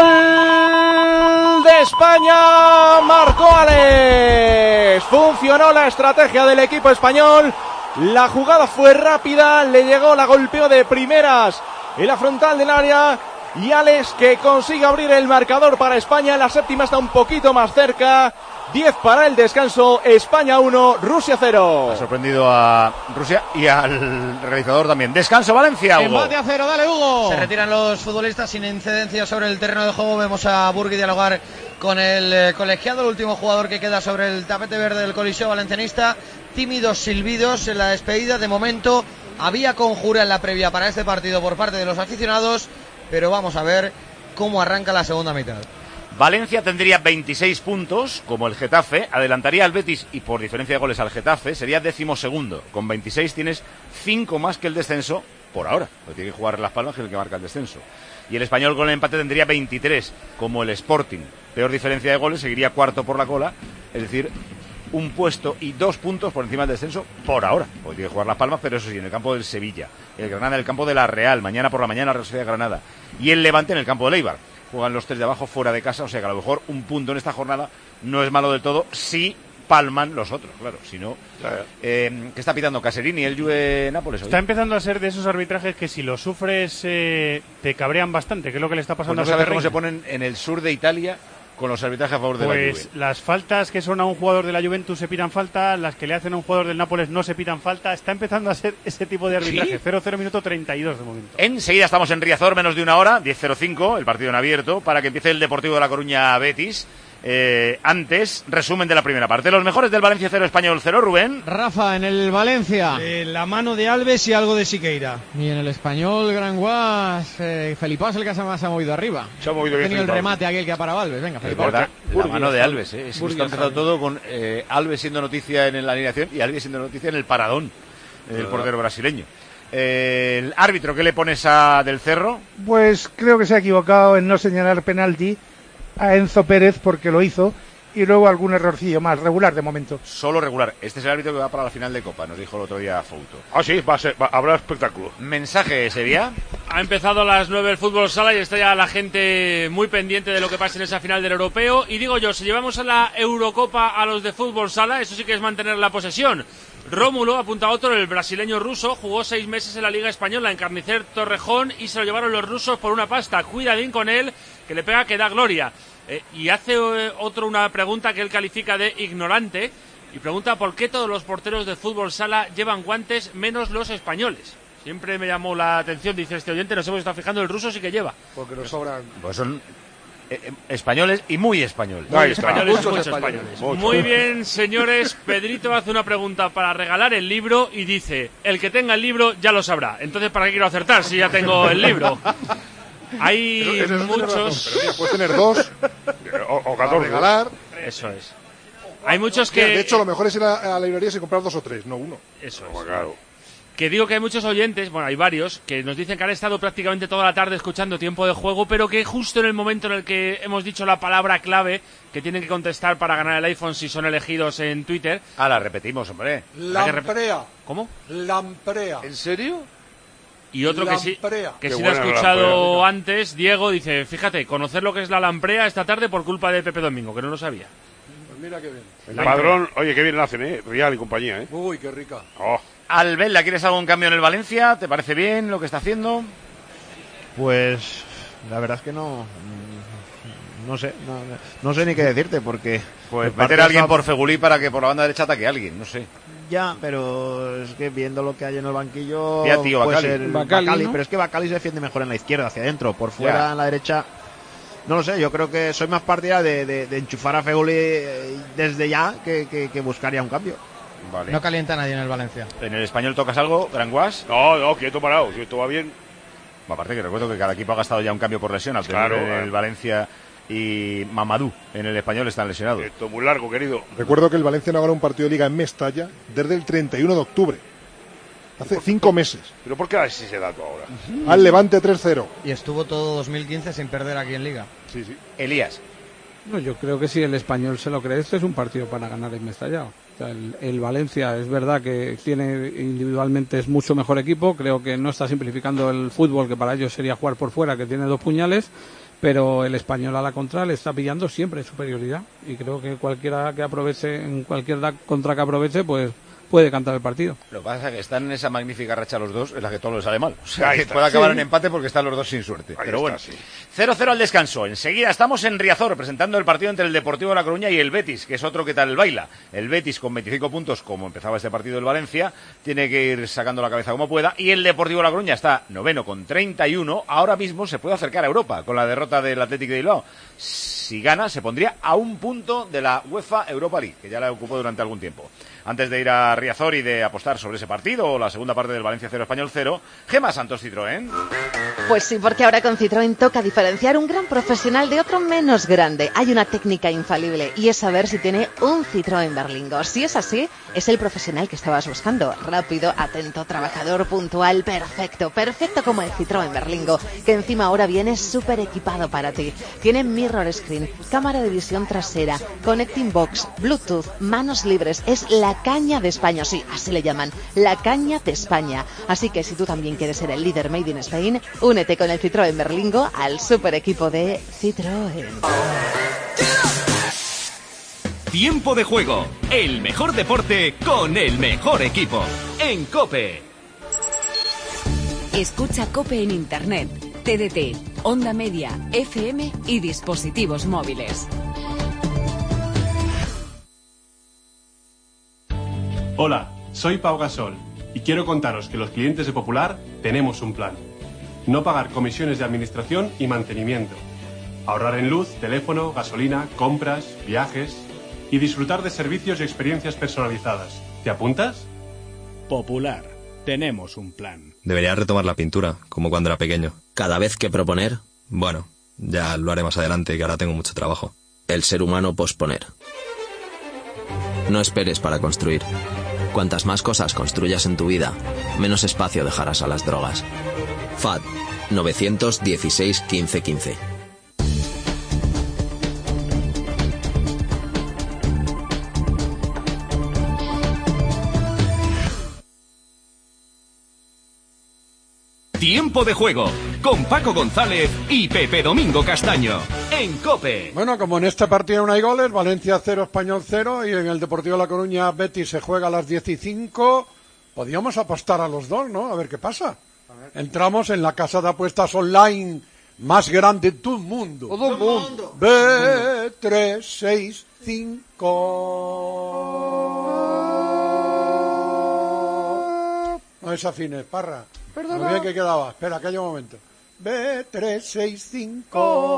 ¡Gol de España! Marcó Alex. Funcionó la estrategia del equipo español. La jugada fue rápida, le llegó, la golpeó de primeras en la frontal del área. Y Alex que consigue abrir el marcador para España. La séptima está un poquito más cerca. 10 para el descanso. España 1, Rusia 0. Ha sorprendido a Rusia y al realizador también. Descanso, Valencia, Hugo. Empate a 0, dale, Hugo. Se retiran los futbolistas sin incidencia sobre el terreno de juego. Vemos a Burgui dialogar con el colegiado, el último jugador que queda sobre el tapete verde del Coliseo valencianista. Tímidos silbidos en la despedida. De momento había conjura en la previa para este partido por parte de los aficionados. Pero vamos a ver cómo arranca la segunda mitad. Valencia tendría 26 puntos, como el Getafe, adelantaría al Betis y por diferencia de goles al Getafe, sería 12º. Con 26 tienes 5 más que el descenso, por ahora, porque tiene que jugar Las Palmas, que es el que marca el descenso. Y el Español con el empate tendría 23, como el Sporting. Peor diferencia de goles, seguiría cuarto por la cola, es decir, un puesto y 2 puntos por encima del descenso por ahora. Porque tiene que jugar Las Palmas, pero eso sí, en el campo del Sevilla. El Granada en el campo de la Real, mañana por la mañana Real Sociedad Granada. Y el Levante en el campo de Eibar. Juegan los 3 de abajo fuera de casa, o sea que a lo mejor un punto en esta jornada no es malo del todo si palman los otros, claro, si no... ¿Qué está pitando Caserini, el Juve Nápoles hoy? Está empezando a ser de esos arbitrajes que si los sufres te cabrean bastante, que es lo que le está pasando pues no sabes cómo se ponen en el sur de Italia con los arbitrajes a favor de la Juve. Pues las faltas que son a un jugador de la Juventus se pitan falta, las que le hacen a un jugador del Nápoles no se pitan falta. Está empezando a ser ese tipo de arbitraje. ¿Sí? 0-0 minuto 32 de momento. Enseguida estamos en Riazor, menos de una hora, 10:05, el partido en abierto, para que empiece el Deportivo de La Coruña Betis. Antes, resumen de la primera parte. Los mejores del Valencia 0, Español 0, Rubén. Rafa, en el Valencia. La mano de Alves y algo de Siqueira. Y en el Español, Gran Guas, Felipao es el que más se ha movido arriba. Se ha movido bien. Tenía el remate aquel que ha parado Alves. Venga, Felipao. Es verdad, la mano de Alves. Es que está empezando todo con Alves siendo noticia en la alineación y Alves siendo noticia en el paradón del portero brasileño. El árbitro, ¿qué le pones a Del Cerro? Pues creo que se ha equivocado en no señalar penalti a Enzo Pérez porque lo hizo y luego algún errorcillo más, regular de momento. Solo regular. Este es el árbitro que va para la final de Copa, nos dijo el otro día Fouto. Ah, sí, habrá espectáculo. Mensaje, Sevilla. Ha empezado a las 9 el fútbol sala y está ya la gente muy pendiente de lo que pase en esa final del europeo. Y digo yo, si llevamos a la Eurocopa a los de fútbol sala, eso sí que es mantener la posesión. Rómulo, apunta a otro, el brasileño ruso, jugó 6 meses en la Liga Española en Carnicer Torrejón y se lo llevaron los rusos por una pasta. Cuidadín con él, que le pega que da gloria. Y hace otro una pregunta que él califica de ignorante y pregunta por qué todos los porteros de fútbol sala llevan guantes menos los españoles. Siempre me llamó la atención, dice este oyente, nos hemos estado fijando, el ruso sí que lleva. Porque nos sobran... Pues son españoles y muy españoles. Muy españoles, muchos españoles. Muy bien, señores, Pedrito hace una pregunta para regalar el libro y dice, el que tenga el libro ya lo sabrá. Entonces, ¿para qué quiero acertar si ya tengo el libro? Hay muchos... Puedes tener 2 o 14. Regalar. Eso es. Hay muchos que... De hecho, lo mejor es ir a la librería y comprar 2 o 3, no 1. Eso es. Claro. Que digo que hay muchos oyentes, bueno, hay varios, que nos dicen que han estado prácticamente toda la tarde escuchando Tiempo de Juego, pero que justo en el momento en el que hemos dicho la palabra clave, que tienen que contestar para ganar el iPhone si son elegidos en Twitter... Ah, la repetimos, hombre. Lamprea. ¿Cómo? Lamprea. ¿En serio? Y otro que sí lo ha escuchado antes, Diego, dice, fíjate, conocer lo que es la lamprea esta tarde por culpa de Pepe Domingo, que no lo sabía. mira qué bien. El Padrón, oye, qué bien lo hacen, Rial y compañía, Uy, qué rica. Oh. Albelda, ¿quieres algún cambio en el Valencia? ¿Te parece bien lo que está haciendo? Pues la verdad es que no sé ni qué decirte, porque pues meter a alguien por Fegulí para que por la banda derecha ataque a alguien, no sé. Ya, pero es que viendo lo que hay en el banquillo tío, puede ser Bacali, ¿no? pero es que Bacali se defiende mejor en la izquierda, hacia adentro, por fuera en la derecha. No lo sé, yo creo que soy más partidario de enchufar a Fegulí desde ya que buscaría un cambio. Vale. No calienta nadie en el Valencia. ¿En el Español tocas algo, Granguas? No, quieto parado, si esto va bien. Aparte que recuerdo que cada equipo ha gastado ya un cambio por lesión, al tener el Valencia y Mamadou en el Español están lesionados. Esto es muy largo, querido. Recuerdo que el Valencia no ganó un partido de Liga en Mestalla desde el 31 de octubre. Hace 5 meses. ¿Pero por qué das ese dato ahora? Al Levante 3-0. Y estuvo todo 2015 sin perder aquí en Liga. Sí. Elías. No, yo creo que si el Español se lo cree, este es un partido para ganar en Mestalla. O sea, el Valencia es verdad que tiene individualmente es mucho mejor equipo. Creo que no está simplificando el fútbol, que para ellos sería jugar por fuera, que tiene 2 puñales. Pero el Español a la contra le está pillando siempre superioridad. Y creo que cualquiera que aproveche, en cualquier contra que aproveche, pues puede cantar el partido. Lo que pasa es que están en esa magnífica racha los dos, en la que todo les sale mal. O sea, que puede acabar en empate porque están los dos sin suerte. Pero bueno, 0-0 al descanso. Enseguida estamos en Riazor, presentando el partido entre el Deportivo de La Coruña y el Betis, que es otro que tal baila. El Betis con 25 puntos, como empezaba este partido del Valencia, tiene que ir sacando la cabeza como pueda. Y el Deportivo de La Coruña está noveno con 31. Ahora mismo se puede acercar a Europa con la derrota del Athletic de Bilbao. Si gana, se pondría a 1 punto de la UEFA Europa League, que ya la ocupó durante algún tiempo. Antes de ir a Riazor y de apostar sobre ese partido o la segunda parte del Valencia 0 Español 0, Gemma Santos Citroën. Pues sí, porque ahora con Citroën toca diferenciar un gran profesional de otro menos grande. Hay una técnica infalible y es saber si tiene un Citroën Berlingo. Si es así, es el profesional que estabas buscando. Rápido, atento, trabajador, puntual, perfecto como el Citroën Berlingo, que encima ahora viene súper equipado para ti. Tiene mirror screen, cámara de visión trasera, connecting box, Bluetooth, manos libres. Es la caña de España, sí, así le llaman, la caña de España. Así que si tú también quieres ser el líder Made in Spain, únete con el Citroën Berlingo al super equipo de Citroën. Tiempo de juego, el mejor deporte con el mejor equipo, en COPE. Escucha COPE en Internet, TDT, Onda Media, FM y dispositivos móviles. Hola, soy Pau Gasol y quiero contaros que los clientes de Popular tenemos un plan. No pagar comisiones de administración y mantenimiento. Ahorrar en luz, teléfono, gasolina, compras, viajes y disfrutar de servicios y experiencias personalizadas. ¿Te apuntas? Popular. Tenemos un plan. Debería retomar la pintura, como cuando era pequeño. ¿Cada vez que proponer? Bueno, ya lo haré más adelante, que ahora tengo mucho trabajo. El ser humano posponer. No esperes para construir. Cuantas más cosas construyas en tu vida, menos espacio dejarás a las drogas. FAD 916 15 15. Tiempo de juego, con Paco González y Pepe Domingo Castaño, en COPE. Bueno, como en este partido no hay goles, Valencia 0, Español 0, y en el Deportivo de La Coruña, Betis se juega a las 10:05, podríamos apostar a los dos, ¿no? A ver qué pasa. Entramos en la casa de apuestas online más grande de todo el mundo. Todo el mundo. B365. No desafines, Parra. Perdona. Muy bien que quedaba. Espera, calla un momento. B365.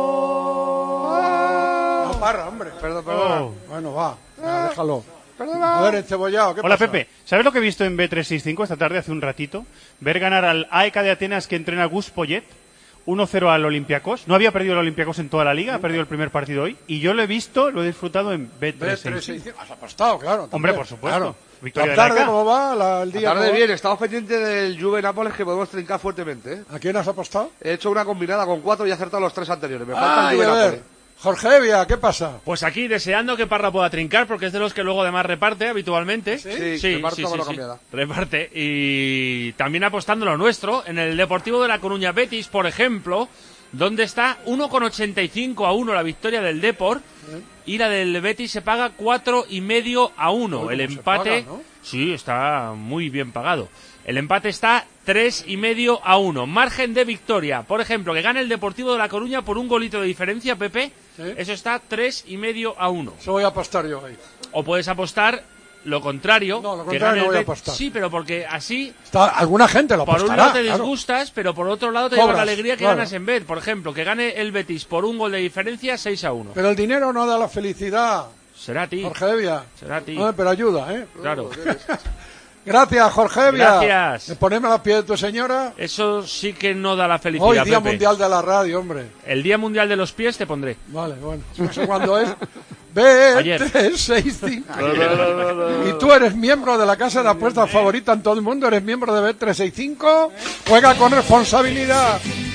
No, Parra, hombre. Perdón. Bueno, va. Déjalo. Perdona. A ver, encebollado, ¿qué Hola, pasa? Pepe. ¿Sabes lo que he visto en B365 esta tarde, hace un ratito? Ver ganar al AEK de Atenas, que entrena Gus Poyet, 1-0 al Olympiacos. No había perdido el Olympiacos en toda la liga, ha perdido el primer partido hoy. Y yo lo he visto, lo he disfrutado en B365. Has apostado, claro. Hombre, por supuesto. Claro. Victoria ¿La tarde del AEK. cómo va? ¿El día La tarde cómo va? bien, estamos pendientes del Juve Nápoles, que podemos trincar fuertemente, ¿eh? ¿A quién has apostado? He hecho una combinada con 4 y he acertado los 3 anteriores. Me falta el Ay, Juve a ver. Nápoles. Jorge Evia, ¿qué pasa? Pues aquí deseando que Parra pueda trincar, porque es de los que luego además reparte habitualmente. Sí, reparto mano cambiada. Reparte. Y también apostando lo nuestro, en el Deportivo de La Coruña Betis, por ejemplo, donde está 1,85 a 1 la victoria del Depor. y la del Betis se paga 4,5-1. El empate, paga, ¿no? Sí, está muy bien pagado. El empate está 3,5-1. Margen de victoria, por ejemplo, que gane el Deportivo de La Coruña por un golito de diferencia, Pepe. ¿Sí? Eso está 3,5-1. Eso voy a apostar yo ahí. O puedes apostar lo contrario. No, lo que contrario gane no el voy a Betis. apostar. Sí, pero porque así Alguna gente lo por apostará. un lado te claro. disgustas, pero por otro lado te lleva Cobras, la alegría que claro. ganas en Bet. Por ejemplo, que gane el Betis por un gol de diferencia 6-1. Pero el dinero no da la felicidad. Será a ti. Jorge Evia. Será a ti. No, pero ayuda, ¿eh? Claro. Gracias, Jorge Evia. Gracias. Poneme a los pies de tu señora. Eso sí que no da la felicidad, Hoy, Día Pepe. Mundial de la Radio, hombre. El Día Mundial de los Pies te pondré. Vale, bueno. No sé cuándo es. Ayer. Bet365. Y tú eres miembro de la casa de apuestas favorita en todo el mundo. Eres miembro de Bet365. Juega con responsabilidad.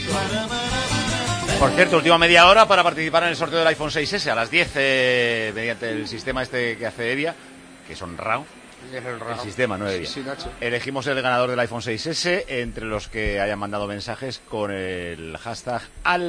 Por cierto, última media hora para participar en el sorteo del iPhone 6S a las 10 mediante el sistema este que hace Evia, que es honrado. El sistema, no Evia. Sí, Nacho. Elegimos el ganador del iPhone 6S entre los que hayan mandado mensajes con el hashtag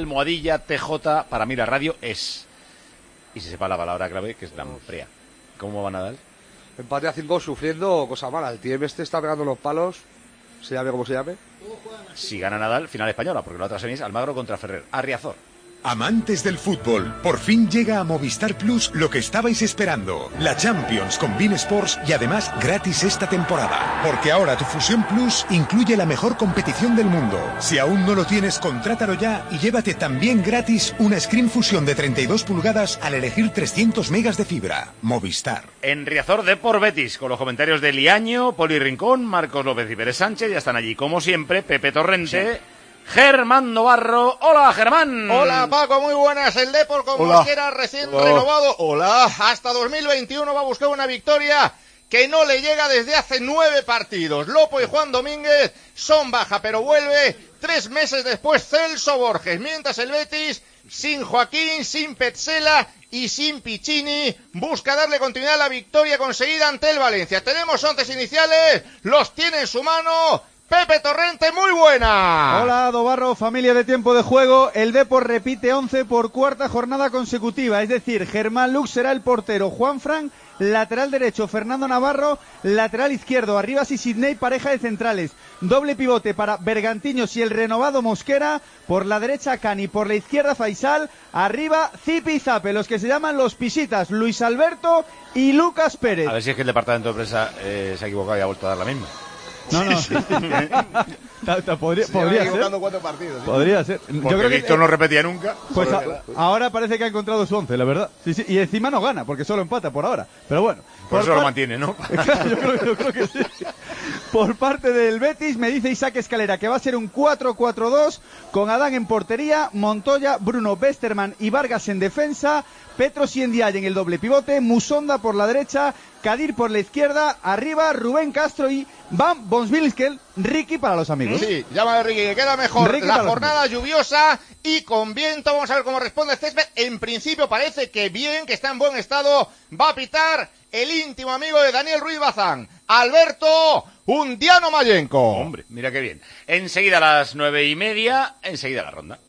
#TJ. Para mí la radio es. Y se sepa la palabra clave, que es Lamprea. ¿Cómo va Nadal? Empate a 5 sufriendo cosa mala. El TM este está pegando los palos. Se llame como se llame. Si gana Nadal, final española, porque la otra semi es Almagro contra Ferrer. A Riazor. Amantes del fútbol, por fin llega a Movistar Plus lo que estabais esperando. La Champions con beIN Sports y además gratis esta temporada. Porque ahora tu Fusión Plus incluye la mejor competición del mundo. Si aún no lo tienes, contrátalo ya y llévate también gratis una Screen Fusión de 32 pulgadas al elegir 300 megas de fibra. Movistar. En Riazor de por Betis, con los comentarios de Liaño, Poli Rincón, Marcos López y Pérez Sánchez. Ya están allí, como siempre, Pepe Torrente. Sí. Germán Novarro. Hola, Germán. Hola, Paco, muy buenas. El Depor con Mosquera recién renovado. Hola, hasta 2021 va a buscar una victoria que no le llega desde hace 9 partidos. Lopo y Juan Domínguez son baja, pero vuelve 3 meses después Celso Borges. Mientras el Betis, sin Joaquín, sin Petzela y sin Piccini, busca darle continuidad a la victoria conseguida ante el Valencia. Tenemos 11 iniciales, los tiene en su mano Pepe Torrente, muy buena. Hola, Dobarro, familia de Tiempo de Juego. El Depor repite 11 por cuarta jornada consecutiva. Es decir, Germán Lux será el portero, Juanfran, lateral derecho, Fernando Navarro, lateral izquierdo, Arribas y Sidney, pareja de centrales. Doble pivote para Bergantiños y el renovado Mosquera. Por la derecha Cani, por la izquierda Faisal. Arriba Zipi y Zape, los que se llaman los Pisitas, Luis Alberto y Lucas Pérez. A ver si es que el departamento de prensa se ha equivocado y ha vuelto a dar la misma. No. Podría ser. 4 partidos. ¿Sí? Podría ser. Yo creo que Víctor no repetía nunca. Pues ahora parece que ha encontrado su 11, la verdad. Sí. Y encima no gana, porque solo empata por ahora. Pero bueno. Por eso lo mantiene, ¿no? Claro, yo creo que sí. Por parte del Betis, me dice Isaac Escalera que va a ser un 4-4-2 con Adán en portería, Montoya, Bruno, Westerman y Vargas en defensa, Petros y Ndiaye en el doble pivote, Musonda por la derecha, Kadir por la izquierda, arriba Rubén Castro y Van Bonsvilskel, Ricky para los amigos. Sí, llama a Ricky, que queda mejor. Ricky la jornada lluviosa y con viento. Vamos a ver cómo responde Césped. En principio parece que bien, que está en buen estado. Va a pitar el íntimo amigo de Daniel Ruiz Bazán, Alberto Undiano Mayenco. Hombre, mira qué bien. Enseguida a las 9:30, enseguida la ronda.